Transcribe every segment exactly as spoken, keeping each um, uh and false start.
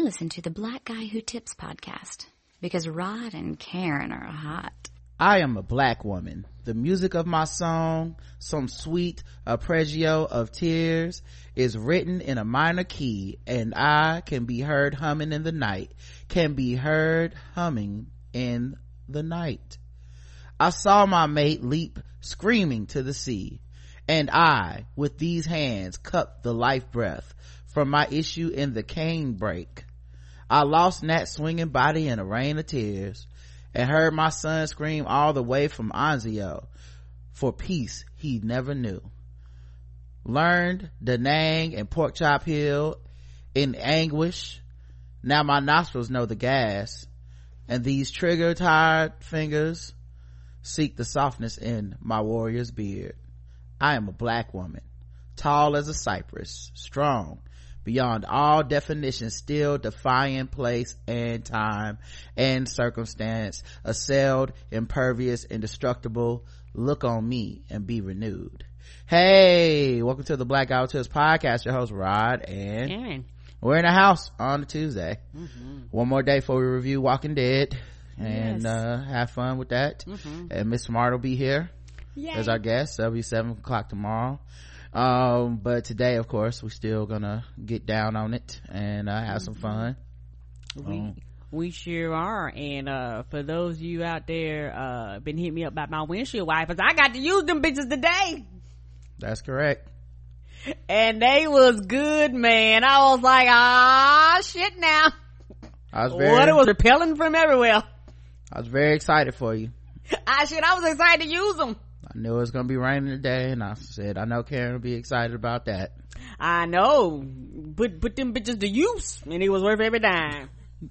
I listen to the Black Guy Who Tips podcast because Rod and Karen are hot. I am a black woman. The music of my song, some sweet arpeggio of tears, is written in a minor key, and I can be heard humming in the night, can be heard humming in the night. I saw my mate leap screaming to the sea, and I, with these hands, cupped the life breath from my issue in the cane break. I lost Nat's swinging body in a rain of tears, and heard my son scream all the way from Anzio for peace he never knew. Learned Da Nang and Pork Chop Hill in anguish. Now my nostrils know the gas, and these trigger tired fingers seek the softness in my warrior's beard. I am a black woman, tall as a cypress, strong beyond all definition, still defying place and time and circumstance, assailed, impervious, indestructible. Look on me and be renewed. Hey, welcome to the Black Guy Who Tips podcast. Your host Rod and Karen. We're in the house on a Tuesday. Mm-hmm. One more day before we review Walking Dead and Yes. uh have fun with that. Mm-hmm. And Miss Smart will be here Yay. as our guest. That'll be seven o'clock tomorrow. Um but today, of course, we're still gonna get down on it and uh have some fun. We um, we sure are. And uh for those of you out there uh been hitting me up about my windshield wipers, I got to use them bitches today. That's correct. And they was good, man. I was like, ah shit now. I was very What, it was repelling from everywhere. I was very excited for you. Ah shit, I was excited to use them. I knew it was gonna be raining today, and I said I know Karen will be excited about that. I know. Put put them bitches to use, and it was worth every dime.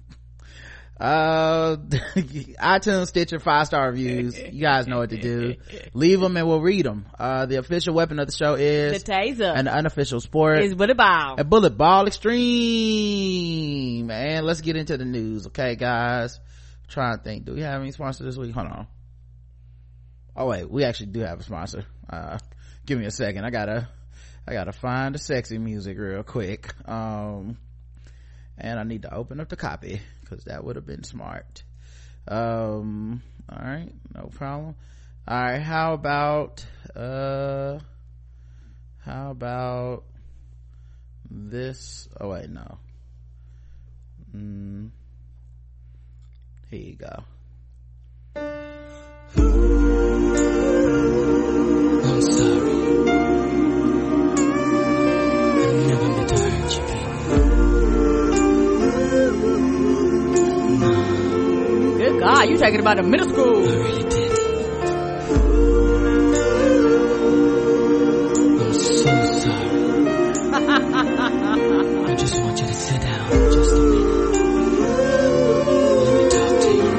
Uh, iTunes, Stitcher, five star reviews. You guys know what to do. Leave them and we'll read them. Uh, the official weapon of the show is The taser. an unofficial sport Is bullet ball. a bullet ball extreme. And let's get into the news, okay, guys? I'm trying to think. Do we have any sponsor this week? Hold on. Oh wait, we actually do have a sponsor. Uh, give me a second. I gotta, I gotta find the sexy music real quick. Um, and I need to open up the copy because that would have been smart. Um, all right, no problem. All right, how about uh, how about this? Oh wait, no. Mm, here you go. I'm sorry. I never meant to hurt you, baby. Good God, you talking about the middle I school. really did. I'm so sorry. I just want you to sit down just a minute. Let me talk to you.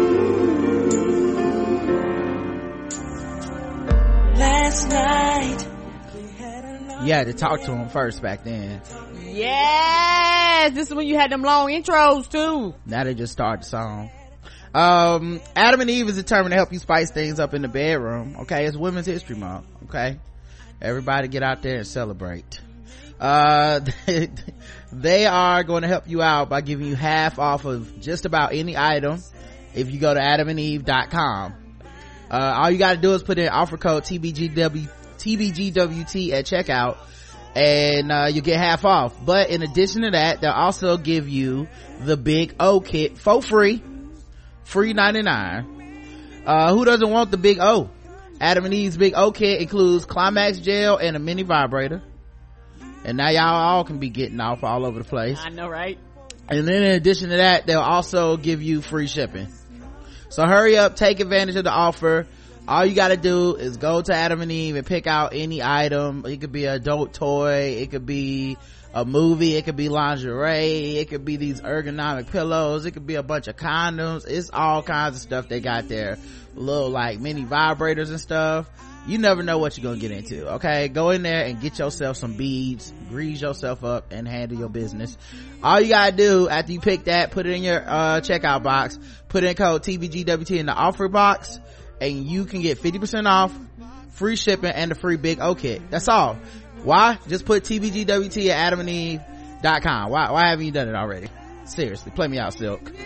Last night You had to talk to him first back then. Yes, this is when you had them long intros too. Now they just start the song. Um, Adam and Eve is determined to help you spice things up in the bedroom. Okay, it's Women's History Month. Okay, everybody get out there and celebrate. Uh, they are going to help you out by giving you half off of just about any item if you go to adam and eve dot com. Uh, all you got to do is put in offer code T B G W T B G W T at checkout, and uh, you get half off. But in addition to that, they'll also give you the Big O kit for free. Free ninety-nine. Uh, who doesn't want the Big O? Adam and Eve's Big O kit includes Climax gel and a mini vibrator. And now y'all all can be getting off all over the place. I know, right? And then in addition to that, they'll also give you free shipping. So hurry up, take advantage of the offer. All you gotta do is go to Adam and Eve and pick out any item. It could be an adult toy, it could be a movie, it could be lingerie, it could be these ergonomic pillows, it could be a bunch of condoms. It's all kinds of stuff they got there. Little like mini vibrators and stuff. You never know what you're gonna get into. Okay, go in there and get yourself some beads, grease yourself up, and handle your business. All you gotta do after you pick that, put it in your uh checkout box, put in code T B G W T in the offer box, and you can get fifty percent off, free shipping, and the free Big O kit. That's all. Why? Just put T B G W T at adam and eve dot com. Why, why haven't you done it already? Seriously, play me out, Silk. Make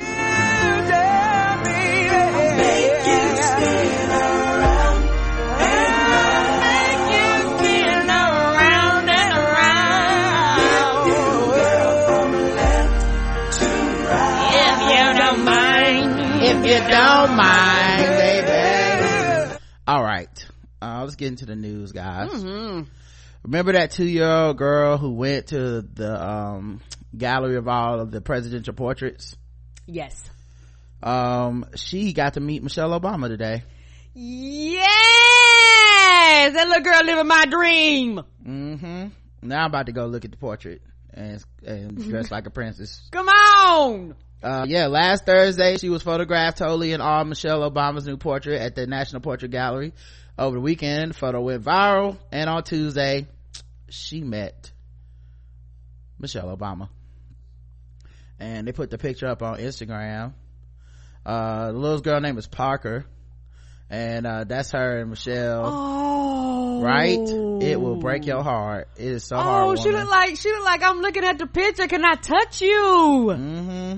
you spin around and make you spin around and around. Girl from left to right. If you don't mind, if you don't mind, baby. All right, uh, let's get into the news, guys. Mm-hmm. Remember that two-year-old girl who went to the um gallery of all of the presidential portraits? Yes. Um, she got to meet Michelle Obama today. Yes, that little girl living my dream. Mm-hmm. Now I'm about to go look at the portrait and and dress like a princess. Come on. Uh, yeah, last Thursday she was photographed totally in all Michelle Obama's new portrait at the National Portrait Gallery. Over the weekend, the photo went viral, and on Tuesday, she met Michelle Obama. And they put the picture up on Instagram. Uh, the little girl name is Parker, and uh, that's her and Michelle. Oh, right? It will break your heart. It is so oh, hard. Oh, she look like she look like I'm looking at the picture. Can I touch you? Mm-hmm.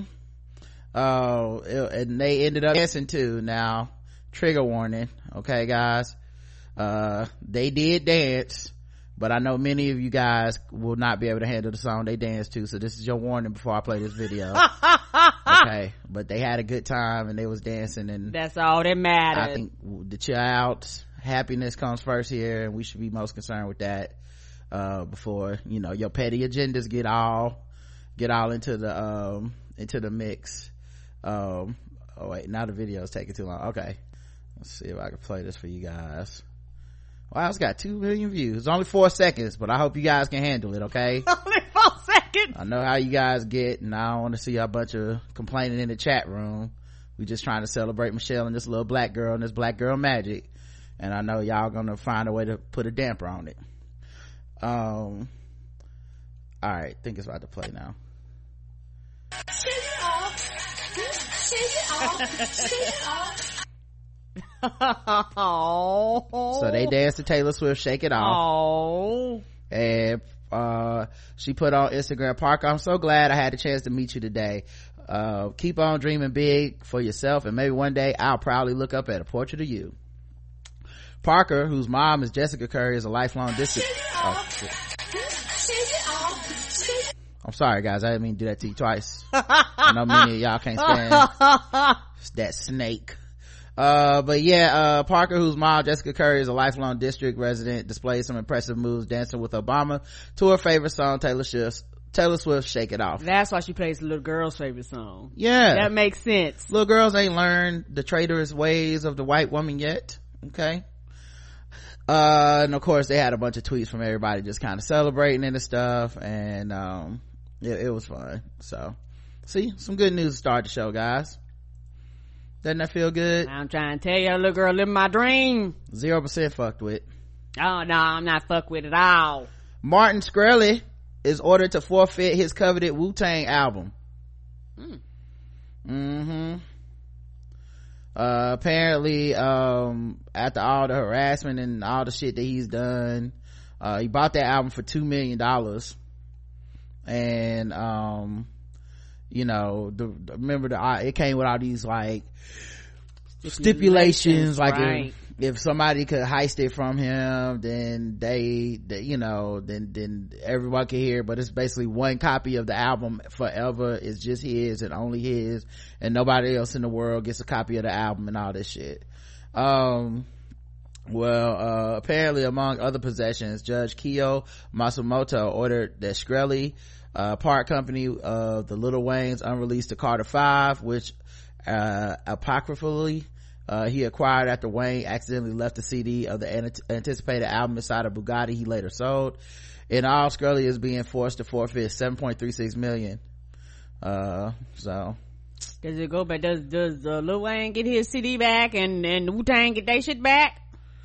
Oh, it, and they ended up dancing too. Now, trigger warning, okay, guys. Uh, they did dance, but I know many of you guys will not be able to handle the song they danced to, so this is your warning before I play this video. Okay, but they had a good time and they was dancing, and that's all that matters. I think the child's happiness comes first here, and we should be most concerned with that uh before, you know, your petty agendas get all get all into the um into the mix. Um oh wait, now the video is taking too long. Okay, let's see if I can play this for you guys. Wow, it's got two million views. It's only four seconds, but I hope you guys can handle it, okay? Only four seconds. I know how you guys get, and I don't want to see a bunch of complaining in the chat room. We just trying to celebrate Michelle and this little black girl and this black girl magic, and I know y'all gonna find a way to put a damper on it. Um all right, I think it's about to play now. Shake it off. Shake it off. Shake it off. Oh. So they danced to Taylor Swift Shake It Off. Oh. And uh she put on Instagram, Parker, I'm so glad I had the chance to meet you today. Uh keep on dreaming big for yourself, and maybe one day I'll proudly look up at a portrait of you. Parker, whose mom is Jessica Curry, is a lifelong distance. Oh, I'm sorry, guys, I didn't mean to do that to you twice. I know many of y'all can't stand that snake. Uh but yeah, uh Parker, whose mom Jessica Curry is a lifelong district resident, displayed some impressive moves dancing with Obama to her favorite song, Taylor Swift's Taylor Swift Shake It Off. That's why she plays the little girl's favorite song. Yeah, that makes sense. Little girls ain't learned the traitorous ways of the white woman yet. Okay. Uh and of course they had a bunch of tweets from everybody just kind of celebrating and stuff, and um it, it was fun. So see, some good news to start the show, guys. Doesn't that feel good? I'm trying to tell you, little girl living my dream. Zero percent fucked with. Oh no, I'm not fucked with at all. Martin Shkreli is ordered to forfeit his coveted Wu-Tang album. Mm. Mm-hmm. Uh, apparently, um, after all the harassment and all the shit that he's done, uh, he bought that album for two million dollars. And, um, you know, the, remember the, it came with all these like stipulations, like right. if, if somebody could heist it from him, then they, they you know, then then everyone can hear, but it's basically one copy of the album forever. It's just his and only his, and nobody else in the world gets a copy of the album and all this shit. Um well uh apparently, among other possessions, Judge Kiyo Matsumoto ordered that Shkreli uh part company of the Lil Wayne's unreleased The Carter Five, which uh apocryphally uh he acquired after Wayne accidentally left the C D of the ant- anticipated album inside a Bugatti he later sold. In all, Shkreli is being forced to forfeit seven point three six million. Uh so does it go back? Does does uh, Lil Wayne get his C D back, and and Wu-Tang get their shit back?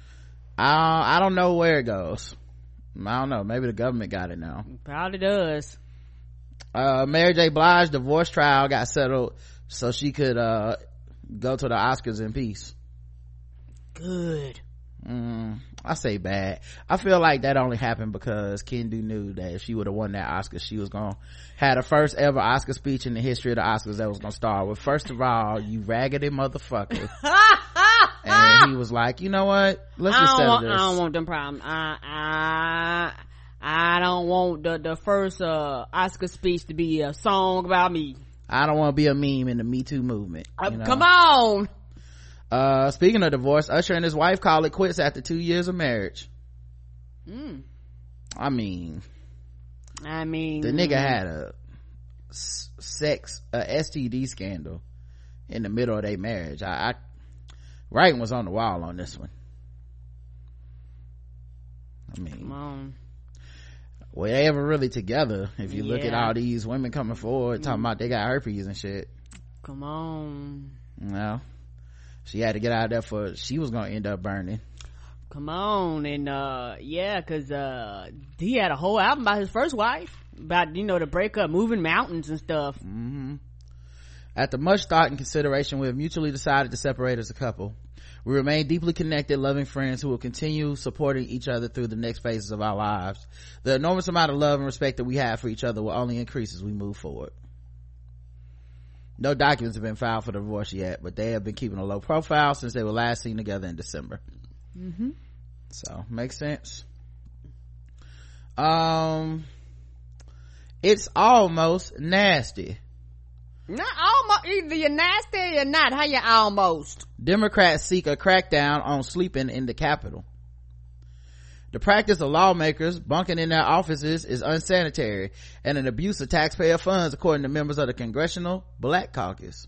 I I don't know where it goes. I don't know. Maybe the government got it now. Probably does. Uh, Mary J. Blige divorce trial got settled so she could uh go to the Oscars in peace. Good. mm, I say bad. I feel like that only happened because Kendu knew that if she would have won that Oscar, she was gonna had the first ever Oscar speech in the history of the Oscars that was gonna start with, first of all, you raggedy motherfucker. And he was like, you know what, let's I just don't settle want, this. I don't want them problems. I, I, I don't want the, the first, uh, Oscar speech to be a song about me. I don't want to be a meme in the Me Too movement. Uh, you know? Come on. Uh, speaking of divorce, Usher and his wife called it quits after two years of marriage. Mm. I mean, I mean, the nigga had a s- sex, a S T D scandal in the middle of their marriage. I, I, writing was on the wall on this one. I mean, come on. were they ever really together? If you look at Yeah. all these women coming forward talking about they got herpes and shit. Come on. Well, she had to get out of there for, she was gonna end up burning. Come on. And, uh, yeah, cause, uh, he had a whole album about his first wife. About, you know, the breakup, moving mountains and stuff. Mm-hmm. After much thought and consideration, we have mutually decided to separate as a couple. We remain deeply connected, loving friends who will continue supporting each other through the next phases of our lives. The enormous amount of love and respect that we have for each other will only increase as we move forward. No documents have been filed for the divorce yet, but they have been keeping a low profile since they were last seen together in December. Mm-hmm. So, makes sense. Um, it's almost nasty. Not almost. Either you're nasty or you're not. How you almost? Democrats seek a crackdown on sleeping in the Capitol. The practice of lawmakers bunking in their offices is unsanitary and an abuse of taxpayer funds, according to members of the Congressional Black Caucus.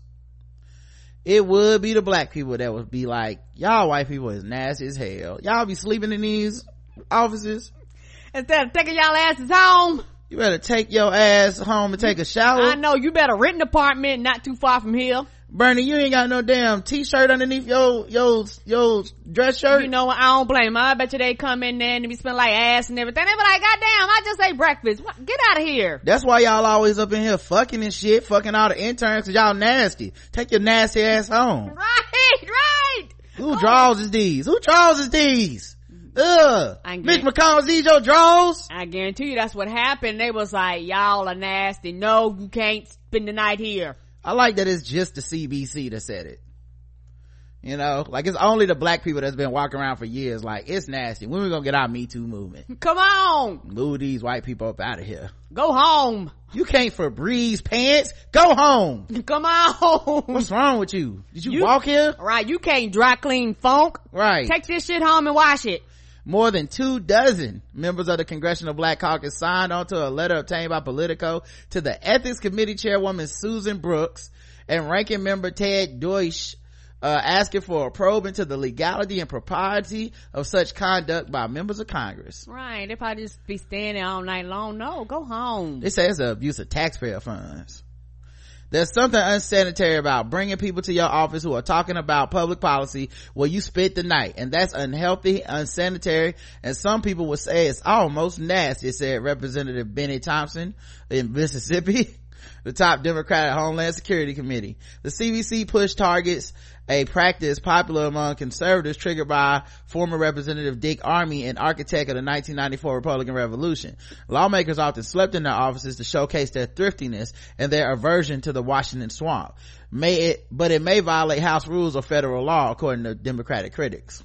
It would be the black people that would be like, y'all white people is nasty as hell. Y'all be sleeping in these offices. Instead of taking y'all asses home. You better take your ass home and take a shower. I know, you better rent an apartment not too far from here. Bernie, you ain't got no damn t-shirt underneath your your your dress shirt. You know what, I don't blame them. I bet you they come in there and be smelling like ass and everything. They be like, goddamn, I just ate breakfast. What? Get out of here. That's why y'all always up in here fucking and shit, fucking all the interns, cause y'all nasty. Take your nasty ass home. Right, right. Who draws is these? Who draws is these? Ugh. I Mitch get- McConnell, these your draws? I guarantee you that's what happened. They was like, y'all are nasty. No, you can't spend the night here. I like that it's just the C B C that said it. You know, like it's only the black people that's been walking around for years like, it's nasty. When we gonna get our Me Too movement? Come on. Move these white people up out of here. Go home. You can't Febreze pants. Go home. Come on. What's wrong with you? Did you, You- walk here? Right, you can't dry clean funk. Right. Take this shit home and wash it. More than two dozen members of the Congressional Black Caucus signed onto a letter obtained by Politico to the Ethics Committee Chairwoman Susan Brooks and Ranking Member Ted Deutsch, uh, asking for a probe into the legality and propriety of such conduct by members of Congress. Right, they probably just be staying there all night long. No, go home. They say it's an abuse of taxpayer funds. There's something unsanitary about bringing people to your office who are talking about public policy where you spent the night, and that's unhealthy, unsanitary, and some people would say it's almost nasty, said Representative Benny Thompson in Mississippi, the top Democrat at Homeland Security Committee. The C B C push targets a practice popular among conservatives triggered by former Representative Dick Armey, an architect of the nineteen ninety-four Republican Revolution. Lawmakers often slept in their offices to showcase their thriftiness and their aversion to the Washington swamp. May it, but it may violate House rules or federal law, according to Democratic critics.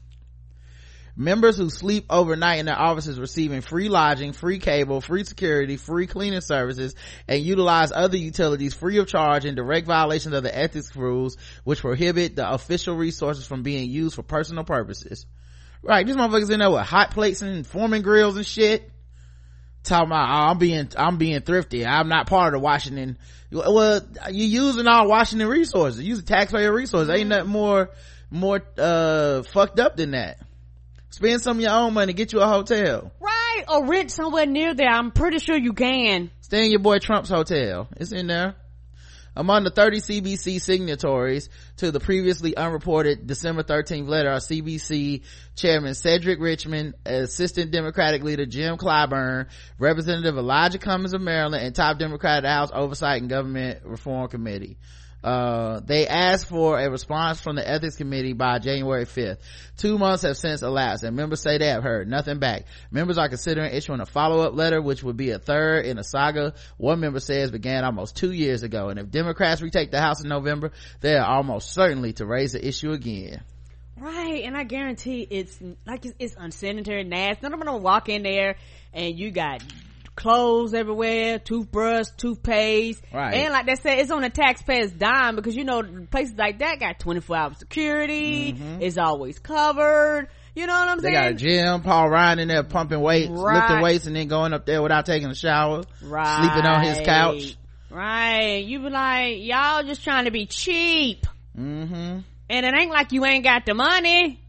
Members who sleep overnight in their offices receiving free lodging, free cable, free security, free cleaning services, and utilize other utilities free of charge in direct violation of the ethics rules, which prohibit the official resources from being used for personal purposes. Right, these motherfuckers in there with hot plates and Foreman grills and shit. Talking about, oh, I'm being, I'm being thrifty. I'm not part of the Washington. Well, you're using all Washington resources. You're using taxpayer resources. Ain't nothing more, more, uh, fucked up than that. Spend some of your own money, get you a hotel. Right, or rent somewhere near there. I'm pretty sure you can. Stay in your boy Trump's hotel. It's in there. Among the thirty C B C signatories to the previously unreported December thirteenth letter are C B C Chairman Cedric Richmond, Assistant Democratic Leader Jim Clyburn, Representative Elijah Cummings of Maryland, and top Democrat of the House Oversight and Government Reform Committee. Uh, they asked for a response from the ethics committee by January fifth. Two months have since elapsed and members say they have heard nothing back. Members are considering issuing a follow-up letter, which would be a third in a saga one member says began almost two years ago. And if Democrats retake the House in November, they are almost certainly to raise the issue again. Right, and I guarantee it's like it's, it's unsanitary, nasty. None of them gonna walk in there and you got clothes everywhere, toothbrush, toothpaste, right. And like they said, it's on the taxpayer's dime because you know places like that got twenty-four hour security. Mm-hmm. It's always covered. You know what I'm they saying? They got a gym, Paul Ryan in there pumping weights, right. lifting weights, and then going up there without taking a shower, right. sleeping on his couch. Right. You be like, y'all just trying to be cheap. Mm-hmm. And it ain't like you ain't got the money.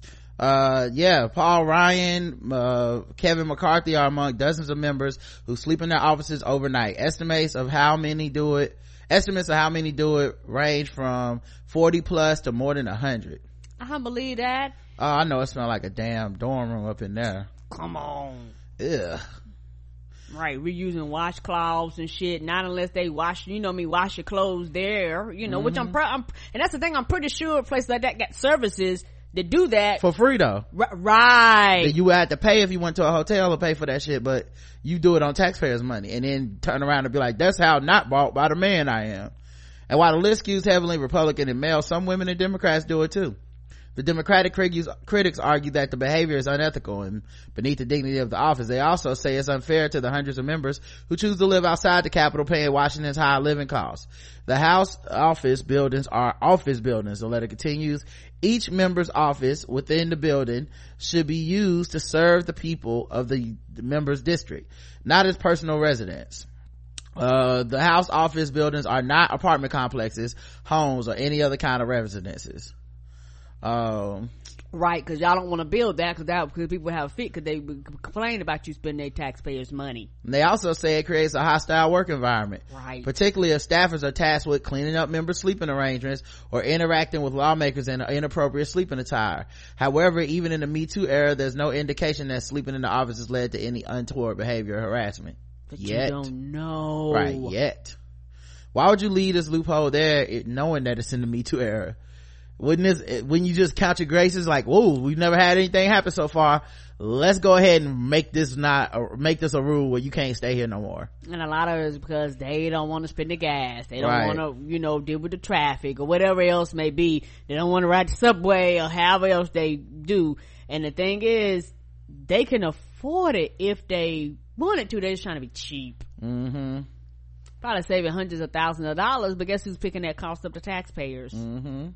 uh yeah Paul Ryan, uh Kevin McCarthy are among dozens of members who sleep in their offices overnight. Estimates of how many do it estimates of how many do it range from forty plus to more than a hundred. I don't believe that. Oh, I know it smells like a damn dorm room up in there. Come on. Ugh. Right, we're using washcloths and shit, not unless they wash, you know me, wash your clothes there, you know, mm-hmm. which I'm, pr- I'm and that's the thing, I'm pretty sure places like that got services to do that for free though. R- right, that you would have to pay if you went to a hotel or pay for that shit, but you do it on taxpayers' money and then turn around and be like, that's how not bought by the man I am. And while the list skews heavily Republican and male, some women and Democrats do it too. The Democratic critics argue that the behavior is unethical and beneath the dignity of the office. They also say it's unfair to the hundreds of members who choose to live outside the Capitol, paying Washington's high living costs. The House office buildings are office buildings. The letter continues, each member's office within the building should be used to serve the people of the member's district, not as personal residence. Uh, the House office buildings are not apartment complexes, homes, or any other kind of residences. Um, right, because y'all don't want to build that because that because people have a fit because they complain about you spending their taxpayers' money. They also say it creates a hostile work environment, right? Particularly if staffers are tasked with cleaning up members' sleeping arrangements or interacting with lawmakers in inappropriate sleeping attire. However, even in the Me Too era, there's no indication that sleeping in the office has led to any untoward behavior or harassment. But yet. You don't know, right? Yet, why would you leave this loophole there, knowing that it's in the Me Too era? Wouldn't this, when you just count your graces, like, whoa, we've never had anything happen so far, let's go ahead and make this not or make this a rule where you can't stay here no more. And a lot of it is because they don't want to spend the gas, they don't right. want to, you know, deal with the traffic or whatever else may be. They don't want to ride the subway or however else they do. And the thing is, they can afford it if they wanted to. They're just trying to be cheap. Mm-hmm. Probably saving hundreds of thousands of dollars, but guess who's picking that cost up to taxpayers? Mm-hmm.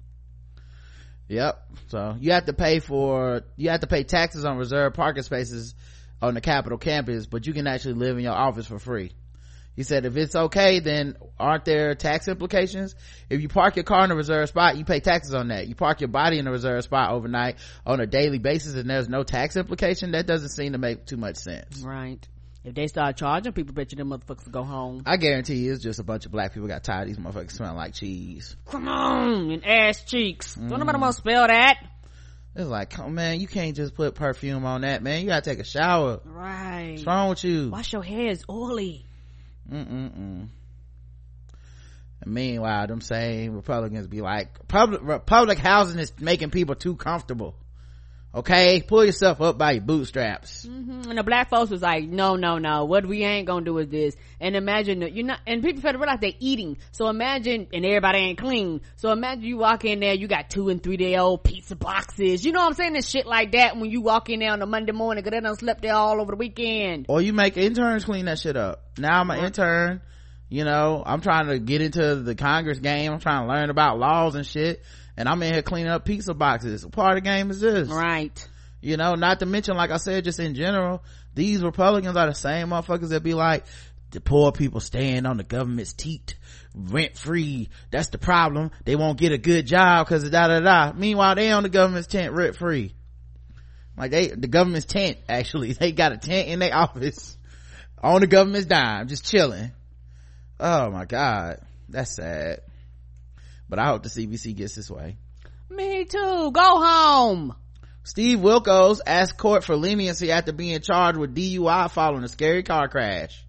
Yep. So you have to pay for you have to pay taxes on reserved parking spaces on the Capitol campus, but you can actually live in your office for free. He said if it's okay, then aren't there tax implications? If you park your car in a reserved spot, you pay taxes on that. You park your body in a reserved spot overnight on a daily basis and there's no tax implication, that doesn't seem to make too much sense. Right. If they start charging people, bet you them motherfuckers will go home. I guarantee you it's just a bunch of black people got tired of these motherfuckers smelling like cheese. Come on, and ass cheeks. Mm. Don't nobody want to spell that. It's like, oh man, you can't just put perfume on that, man. You gotta take a shower. Right. What's wrong with you? Wash your hair, it's oily. Mm-mm-mm. And meanwhile, them same Republicans be like, public, public housing is making people too comfortable. Okay, pull yourself up by your bootstraps. Mm-hmm. And the black folks was like, no, no, no, what we ain't gonna do is this. And imagine that you're not, and people fail to realize they're eating. So imagine, and everybody ain't clean. So imagine you walk in there, you got two and three day old pizza boxes. You know what I'm saying? And shit like that when you walk in there on a Monday morning because they done slept there all over the weekend. Or you make interns clean that shit up. Now I'm an intern, you know, I'm trying to get into the Congress game. I'm trying to learn about laws and shit. And I'm in here cleaning up pizza boxes. What part of the game is this? Right. You know, not to mention, like I said, just in general, these Republicans are the same motherfuckers that be like, the poor people staying on the government's teat, rent free. That's the problem. They won't get a good job because of da da da. Meanwhile, they on the government's tent rent free. Like they, the government's tent, actually. They got a tent in their office on the government's dime, just chilling. Oh my God. That's sad. But I hope the C B C gets this way. Me too. Go home. Steve Wilkos asked court for leniency after being charged with D U I following a scary car crash.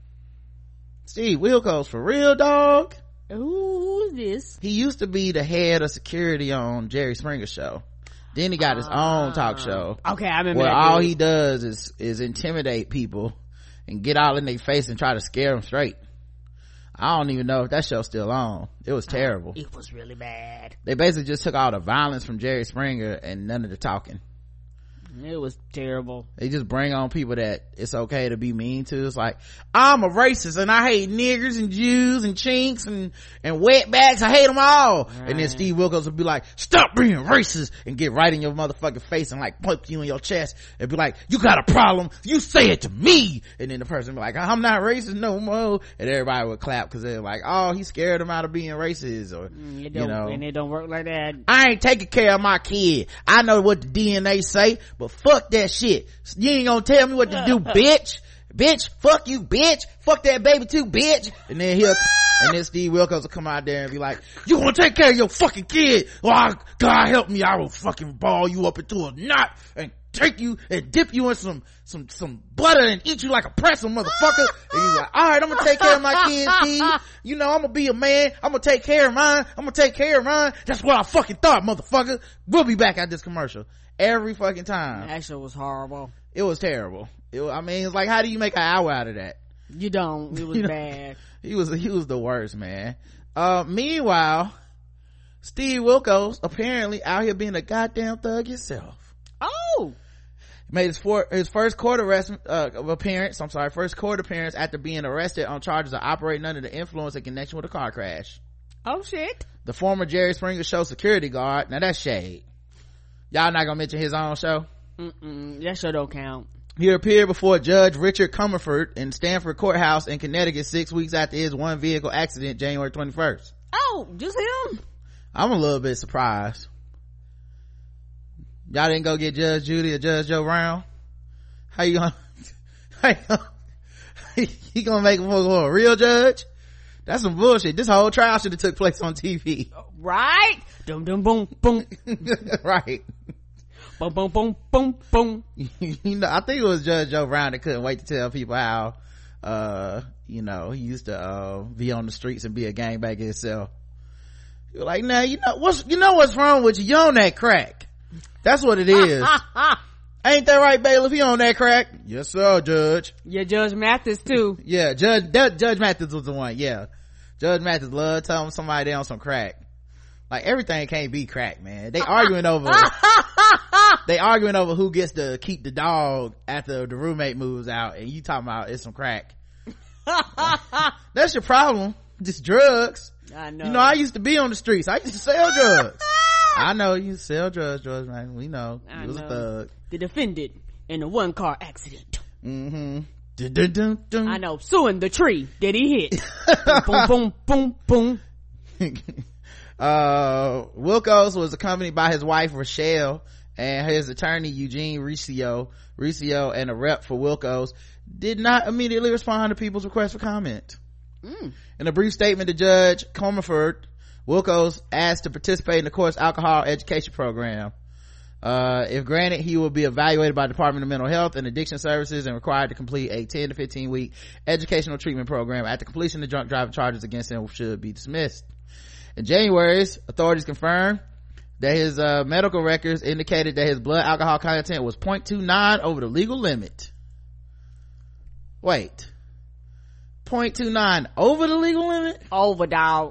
Steve Wilkos, for real, dog? Who's this? He used to be the head of security on Jerry Springer's show. Then he got his own talk show. Okay, I remember where that all dude. he does is is intimidate people and get all in their face and try to scare them straight. I don't even know if that show's still on. It was terrible. It was really bad. They basically just took all the violence from Jerry Springer and none of the talking. It was terrible. They just bring on people that it's okay to be mean to. It's like, I'm a racist and I hate niggers and Jews and chinks and, and wetbacks. I hate them all. Right. And then Steve Wilkos would be like, stop being racist, and get right in your motherfucking face and like poke you in your chest and be like, you got a problem, you say it to me. And then the person would be like, I'm not racist no more. And everybody would clap because they're like, oh, he scared them out of being racist. Or, mm, you know. And it don't work like that. I ain't taking care of my kid. I know what the D N A say, but fuck that shit. You ain't gonna tell me what to do, bitch. Bitch, fuck you, bitch. Fuck that baby too, bitch. And then he'll, and then Steve Wilkos will come out there and be like, you gonna take care of your fucking kid? Oh, God help me, I will fucking ball you up into a knot and take you and dip you in some, some, some butter and eat you like a pretzel, motherfucker. And he's like, all right, I'm gonna take care of my kids, Steve. You know, I'm gonna be a man. I'm gonna take care of mine. I'm gonna take care of mine. That's what I fucking thought, motherfucker. We'll be back at this commercial. Every fucking time. That show was horrible. It was terrible. It, I mean, it's like, how do you make an hour out of that? You don't. It was you know, bad. He was, he was the worst, man. Uh, meanwhile, Steve Wilkos apparently out here being a goddamn thug himself. Oh! Made his, for, his first court arrest, uh, appearance, I'm sorry, first court appearance after being arrested on charges of operating under the influence in connection with a car crash. Oh shit. The former Jerry Springer Show security guard, now that's shade. Y'all not gonna mention his own show? Mm-mm, that show don't count. He appeared before Judge Richard Comerford in Stanford Courthouse in Connecticut six weeks after his one vehicle accident January twenty-first. Oh, just him? I'm a little bit surprised. Y'all didn't go get Judge Judy or Judge Joe Brown? How you gonna, how you gonna, he gonna make him a, a real judge? That's some bullshit. This whole trial should have took place on T V. Right? Dum dum boom boom. Right. Boom boom boom boom boom. You know, I think it was Judge Joe Brown that couldn't wait to tell people how, uh, you know, he used to, uh, be on the streets and be a gangbanger himself. He was like, nah, you know, what's, you know what's wrong with you? You on that crack. That's what it is. Ain't that right, bailiff? You on that crack? Yes, sir, Judge. Yeah, Judge Mathis too. Yeah, Judge, that, Judge Mathis was the one, yeah. Judge Mathis loved telling somebody they on some crack. Like, everything can't be crack, man. They arguing over, they arguing over who gets to keep the dog after the roommate moves out, and you talking about it's some crack. That's your problem. Just drugs. I know. You know, I used to be on the streets. I used to sell drugs. I know you sell drugs, drugs, man. We know. I You was know. a thug. The defendant in a one car accident. Mm-hmm. Dun, dun, dun, dun. I know, suing the tree that he hit. boom, boom, boom, boom, boom. uh, Wilkos was accompanied by his wife, Rochelle, and his attorney, Eugene Riccio. Riccio and a rep for Wilkos did not immediately respond to people's requests for comment. Mm. In a brief statement to Judge Comerford, Wilkos asked to participate in the court's alcohol education program. Uh, if granted, he will be evaluated by the Department of Mental Health and Addiction Services and required to complete a ten to fifteen week educational treatment program. After completion, the drunk driving charges against him should be dismissed. In January, authorities confirmed that his uh, medical records indicated that his blood alcohol content was zero point two nine over the legal limit. Wait. zero point two nine over the legal limit? Over, dog.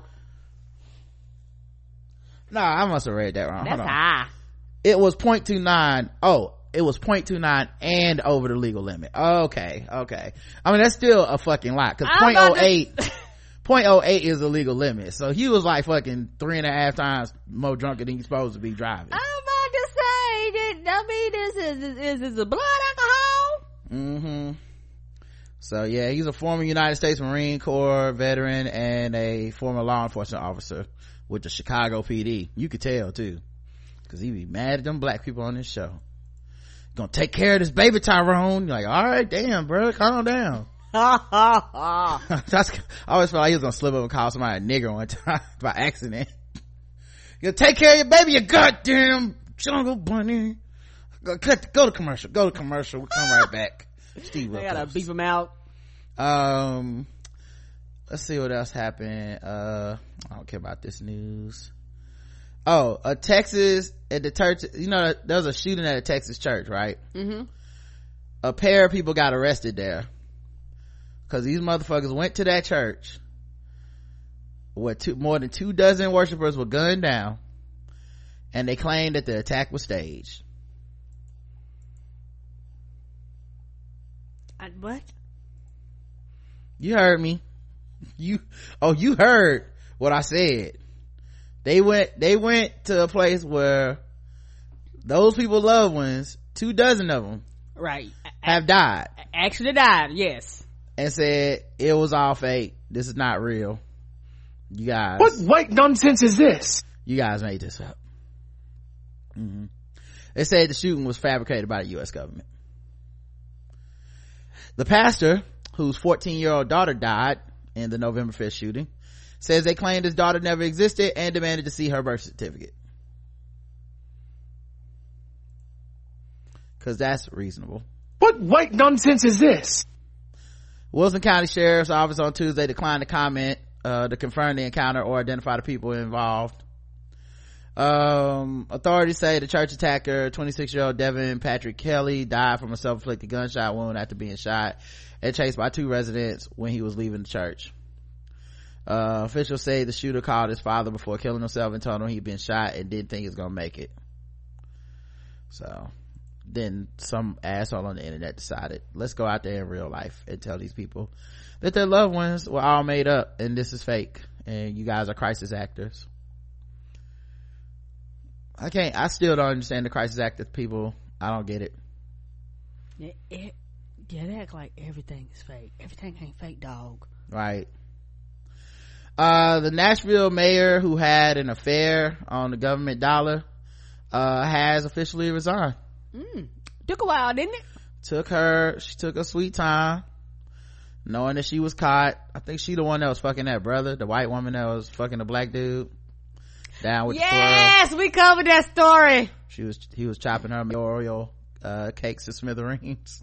Nah, I must have read that wrong. That's Hold on. high. It was zero point two nine. Oh, it was zero point two nine and over the legal limit. Okay, okay. I mean, that's still a fucking lot, because I'm zero point about oh eight zero point oh eight is the legal limit. So he was like fucking three and a half times more drunk than he's supposed to be driving. I'm about to say that, I mean, this is, is, is this a blood alcohol? Mm-hmm. So yeah, he's a former United States Marine Corps veteran and a former law enforcement officer with the Chicago P D. You could tell too, because he be mad at them black people on this show. Gonna take care of this baby Tyrone. You're like, all right, damn, bro, calm down. That's, I always felt like he was gonna slip up and call somebody a nigger one time by accident. You take care of your baby, you goddamn jungle bunny. Go, cut, go to commercial. Go to commercial. We'll come right back. Steve I gotta beep him out. Um, let's see what else happened. Uh, I don't care about this news. Oh, a Texas at the church. You know, there was a shooting at a Texas church, right? Mm-hmm. A pair of people got arrested there because these motherfuckers went to that church where two, more than two dozen worshipers were gunned down, and they claimed that the attack was staged. I, what? You heard me. You, oh, you heard what I said. They went, they went to a place where those people's loved ones, two dozen of them, right, have died. Actually died, yes. And said it was all fake. This is not real. You guys. What white nonsense is this? You guys made this up. Mm-hmm. They said the shooting was fabricated by the U S government. The pastor, whose fourteen year old daughter died in the November fifth shooting, says they claimed his daughter never existed and demanded to see her birth certificate. Cause that's reasonable. What white nonsense is this? Wilson County Sheriff's Office on Tuesday declined to comment uh, to confirm the encounter or identify the people involved. Um, authorities say the church attacker, twenty-six year old Devin Patrick Kelly, died from a self-inflicted gunshot wound after being shot and chased by two residents when he was leaving the church. Uh, officials say the shooter called his father before killing himself and told him he'd been shot and didn't think he was gonna make it. So then some asshole on the internet decided, let's go out there in real life and tell these people that their loved ones were all made up and this is fake and you guys are crisis actors. I can't, I still don't understand the crisis actors people. I don't get it. Yeah, it, yeah, they act like everything is fake. Everything ain't fake, dog. Right. Uh, the Nashville mayor who had an affair on the government dollar, uh, has officially resigned. Mm. Took a while, didn't it? Took her, she took a sweet time, knowing that she was caught. I think she the one that was fucking that brother, the white woman that was fucking the black dude. Down with yes, the swirl. we covered that story. She was, he was chopping her Oreo, uh, cakes to smithereens.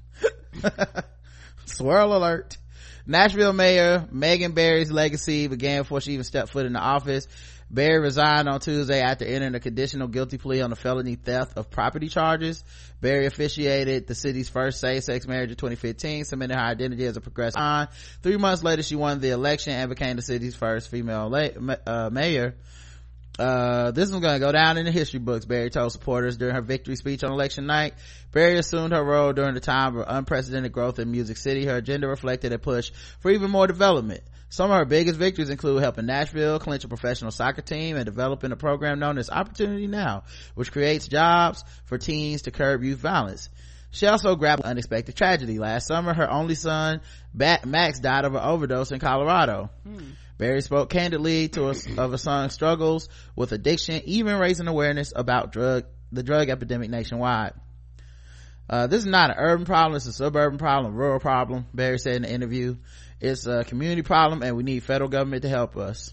Swirl alert. Nashville Mayor Megan Barry's legacy began before she even stepped foot in the office. Barry resigned on Tuesday after entering a conditional guilty plea on a felony theft of property charges. Barry officiated the city's first same-sex marriage in twenty fifteen, submitting her identity as a progressive. On three months later, she won the election and became the city's first female la- uh, mayor. Uh, this is going to go down in the history books, Barry told supporters during her victory speech on election night. Barry assumed her role during the time of unprecedented growth in Music City. Her agenda reflected a push for even more development. Some of her biggest victories include helping Nashville clinch a professional soccer team and developing a program known as Opportunity Now, which creates jobs for teens to curb youth violence. She also grappled with unexpected tragedy. Last summer, her only son, Max, died of an overdose in Colorado. Hmm. Barry spoke candidly to us of her son's struggles with addiction, even raising awareness about drug the drug epidemic nationwide. Uh, this is not an urban problem, it's a suburban problem, a rural problem, Barry said in the interview. It's a community problem and we need federal government to help us.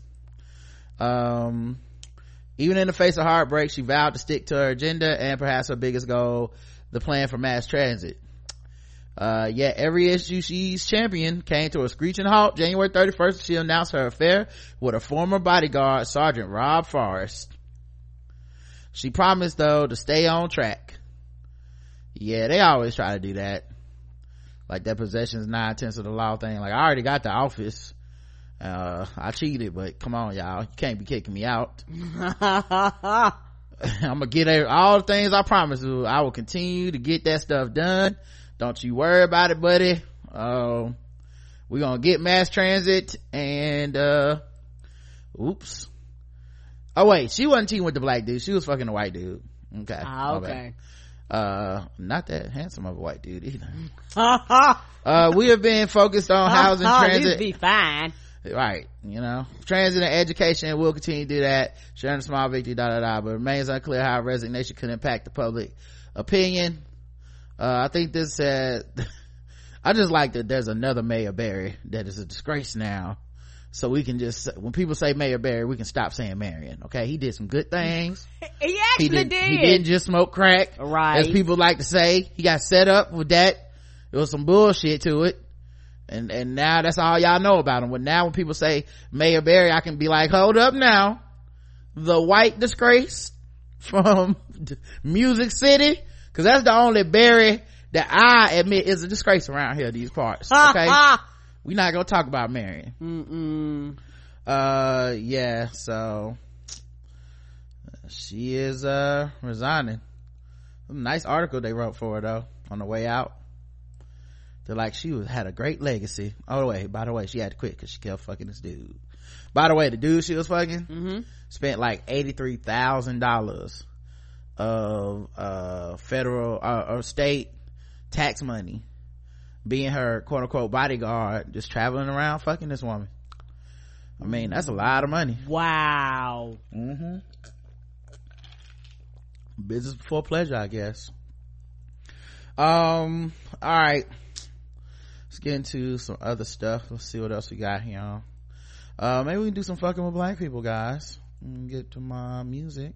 Um, even in the face of heartbreak, she vowed to stick to her agenda and perhaps her biggest goal, the plan for mass transit. Uh, yet every issue she's championed came to a screeching halt. January thirty-first, she announced her affair with a former bodyguard, Sergeant Rob Forrest. She promised, though, to stay on track. Yeah, they always try to do that. Like that possession's nine-tenths of the law thing. Like, I already got the office. Uh, I cheated, but come on, y'all. You can't be kicking me out. I'm gonna get all the things I promised you. I will continue to get that stuff done. Don't you worry about it, buddy. Uh, we're gonna get mass transit and, uh, oops. Oh wait, she wasn't cheating with the black dude. She was fucking the white dude. Okay. Ah, okay. Uh, not that handsome of a white dude either. uh, we have been focused on housing, transit. Be fine. Right. You know, transit and education. We'll continue to do that. Sharing a small victory, da da da. But it remains unclear how resignation could impact the public opinion. Uh, I think this said, I just like that there's another Mayor Barry that is a disgrace now. So we can just, when people say Mayor Barry, we can stop saying Marion. Okay. He did some good things. He actually he did, did. He didn't just smoke crack. Right. As people like to say. He got set up with that. There was some bullshit to it. And, and now that's all y'all know about him. But now when people say Mayor Barry, I can be like, hold up now. The white disgrace from Music City. Cause that's the only Barry that I admit is a disgrace around here, these parts. Okay. We're not gonna talk about Marion. Mm-mm. Uh, yeah, so she is uh resigning. Nice article they wrote for her though on the way out. They're like, she was, had a great legacy. Oh wait, by the way, she had to quit because she kept fucking this dude. By the way, the dude she was fucking mm-hmm. spent like eighty-three thousand dollars of uh federal uh, or state tax money being her quote unquote bodyguard, just traveling around fucking this woman. I mean, that's a lot of money. Wow. Mm-hmm. Business before pleasure, I guess. Um, all right. Let's get into some other stuff. Let's see what else we got here on. Uh, maybe we can do some fucking with black people, guys. Get to my music.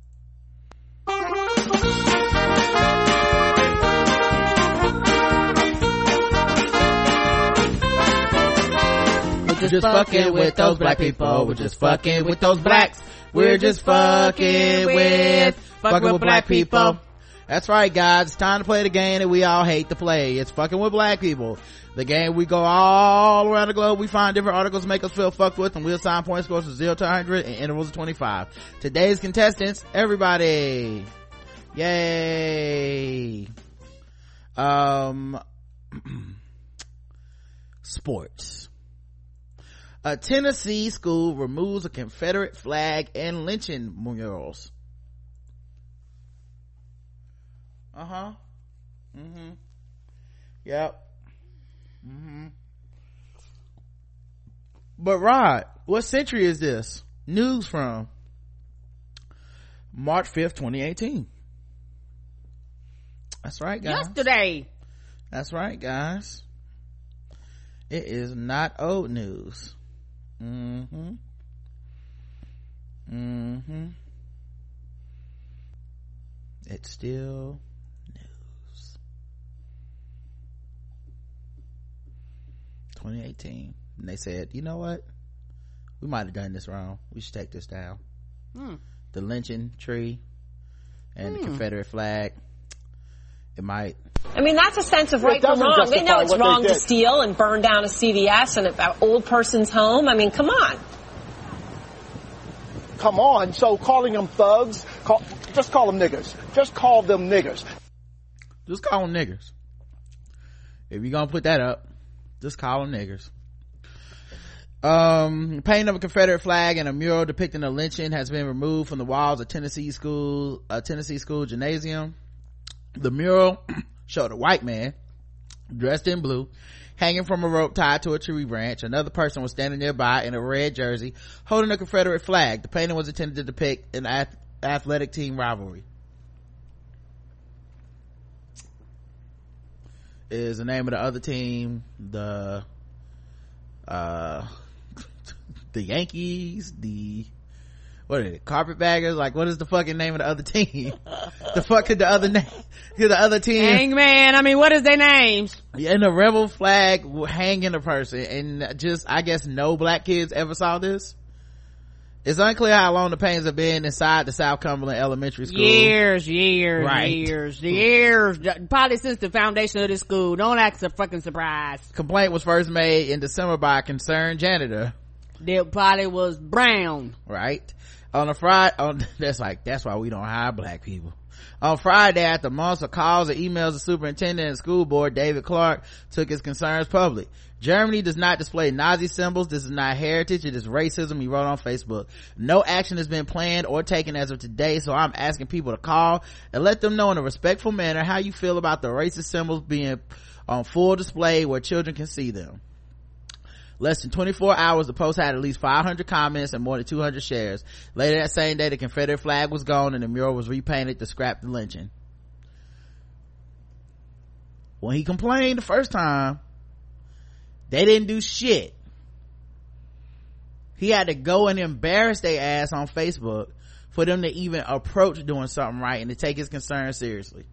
We're just fucking with those black people. We're just fucking with those blacks. We're just fucking with fucking with black people. That's right, guys. It's time to play the game that we all hate to play. It's fucking with black people. The game we go all around the globe. We find different articles make us feel fucked with, and we'll assign point scores from zero to one hundred in intervals of twenty-five. Today's contestants, everybody. Yay. Um, sports. A Tennessee school removes a Confederate flag and lynching murals. Uh-huh. Mm-hmm. Yep. Mm-hmm. But Rod, what century is this? News from March fifth, twenty eighteen. That's right, guys. Yesterday. That's right, guys. It is not old news. Mm-hmm. Mm-hmm. It's still news. twenty eighteen. And they said, you know what? We might have done this wrong. We should take this down. Hmm. The lynching tree and hmm. the Confederate flag. It might. I mean, that's a sense of right from wrong. They know it's wrong to steal and burn down a C V S and an old person's home. I mean, come on. Come on. So calling them thugs, call, just call them niggers. Just call them niggers. Just call them niggers. If you're going to put that up, just call them niggers. Um, painting of a Confederate flag and a mural depicting a lynching has been removed from the walls of Tennessee school, a Tennessee school gymnasium. The mural showed a white man dressed in blue hanging from a rope tied to a tree branch. Another person was standing nearby in a red jersey holding a Confederate flag. The painting was intended to depict an ath- athletic team rivalry. Is the name of the other team the uh the Yankees, the what are it, Carpetbaggers? Like, what is the fucking name of the other team? The fuck could the other name, could the other team? Hangman. I mean, what is their names? And the rebel flag hanging a person, and just, I guess no black kids ever saw this. It's unclear how long the paintings have been inside the South Cumberland Elementary School. Years, years, right. years, years. Probably since the foundation of the school. Don't act a fucking surprised. Complaint was first made in December by a concerned janitor. That probably was brown. Right. On a Friday, on, that's like, that's why we don't hire black people. On Friday, after months of calls and emails, the superintendent and school board, David Clark, took his concerns public. Germany does not display Nazi symbols. This is not heritage. It is racism, he wrote on Facebook. No action has been planned or taken as of today, so I'm asking people to call and let them know in a respectful manner how you feel about the racist symbols being on full display where children can see them. Less than twenty-four hours, the post had at least five hundred comments and more than two hundred shares. Later that same day, the Confederate flag was gone and the mural was repainted to scrap the lynching. when he complained the first time, they didn't do shit. He had to go and embarrass their ass on Facebook for them to even approach doing something right and to take his concern seriously.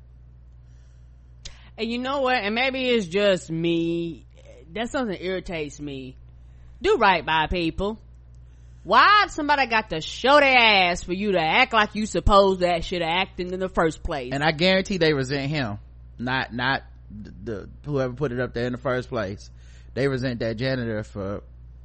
And you know what? And maybe it's just me. That's something that irritates me. Do right by people. Why somebody got to show their ass for you to act like you supposed that should have acted in the first place? And I guarantee they resent him, not not the, the whoever put it up there in the first place. They resent that janitor for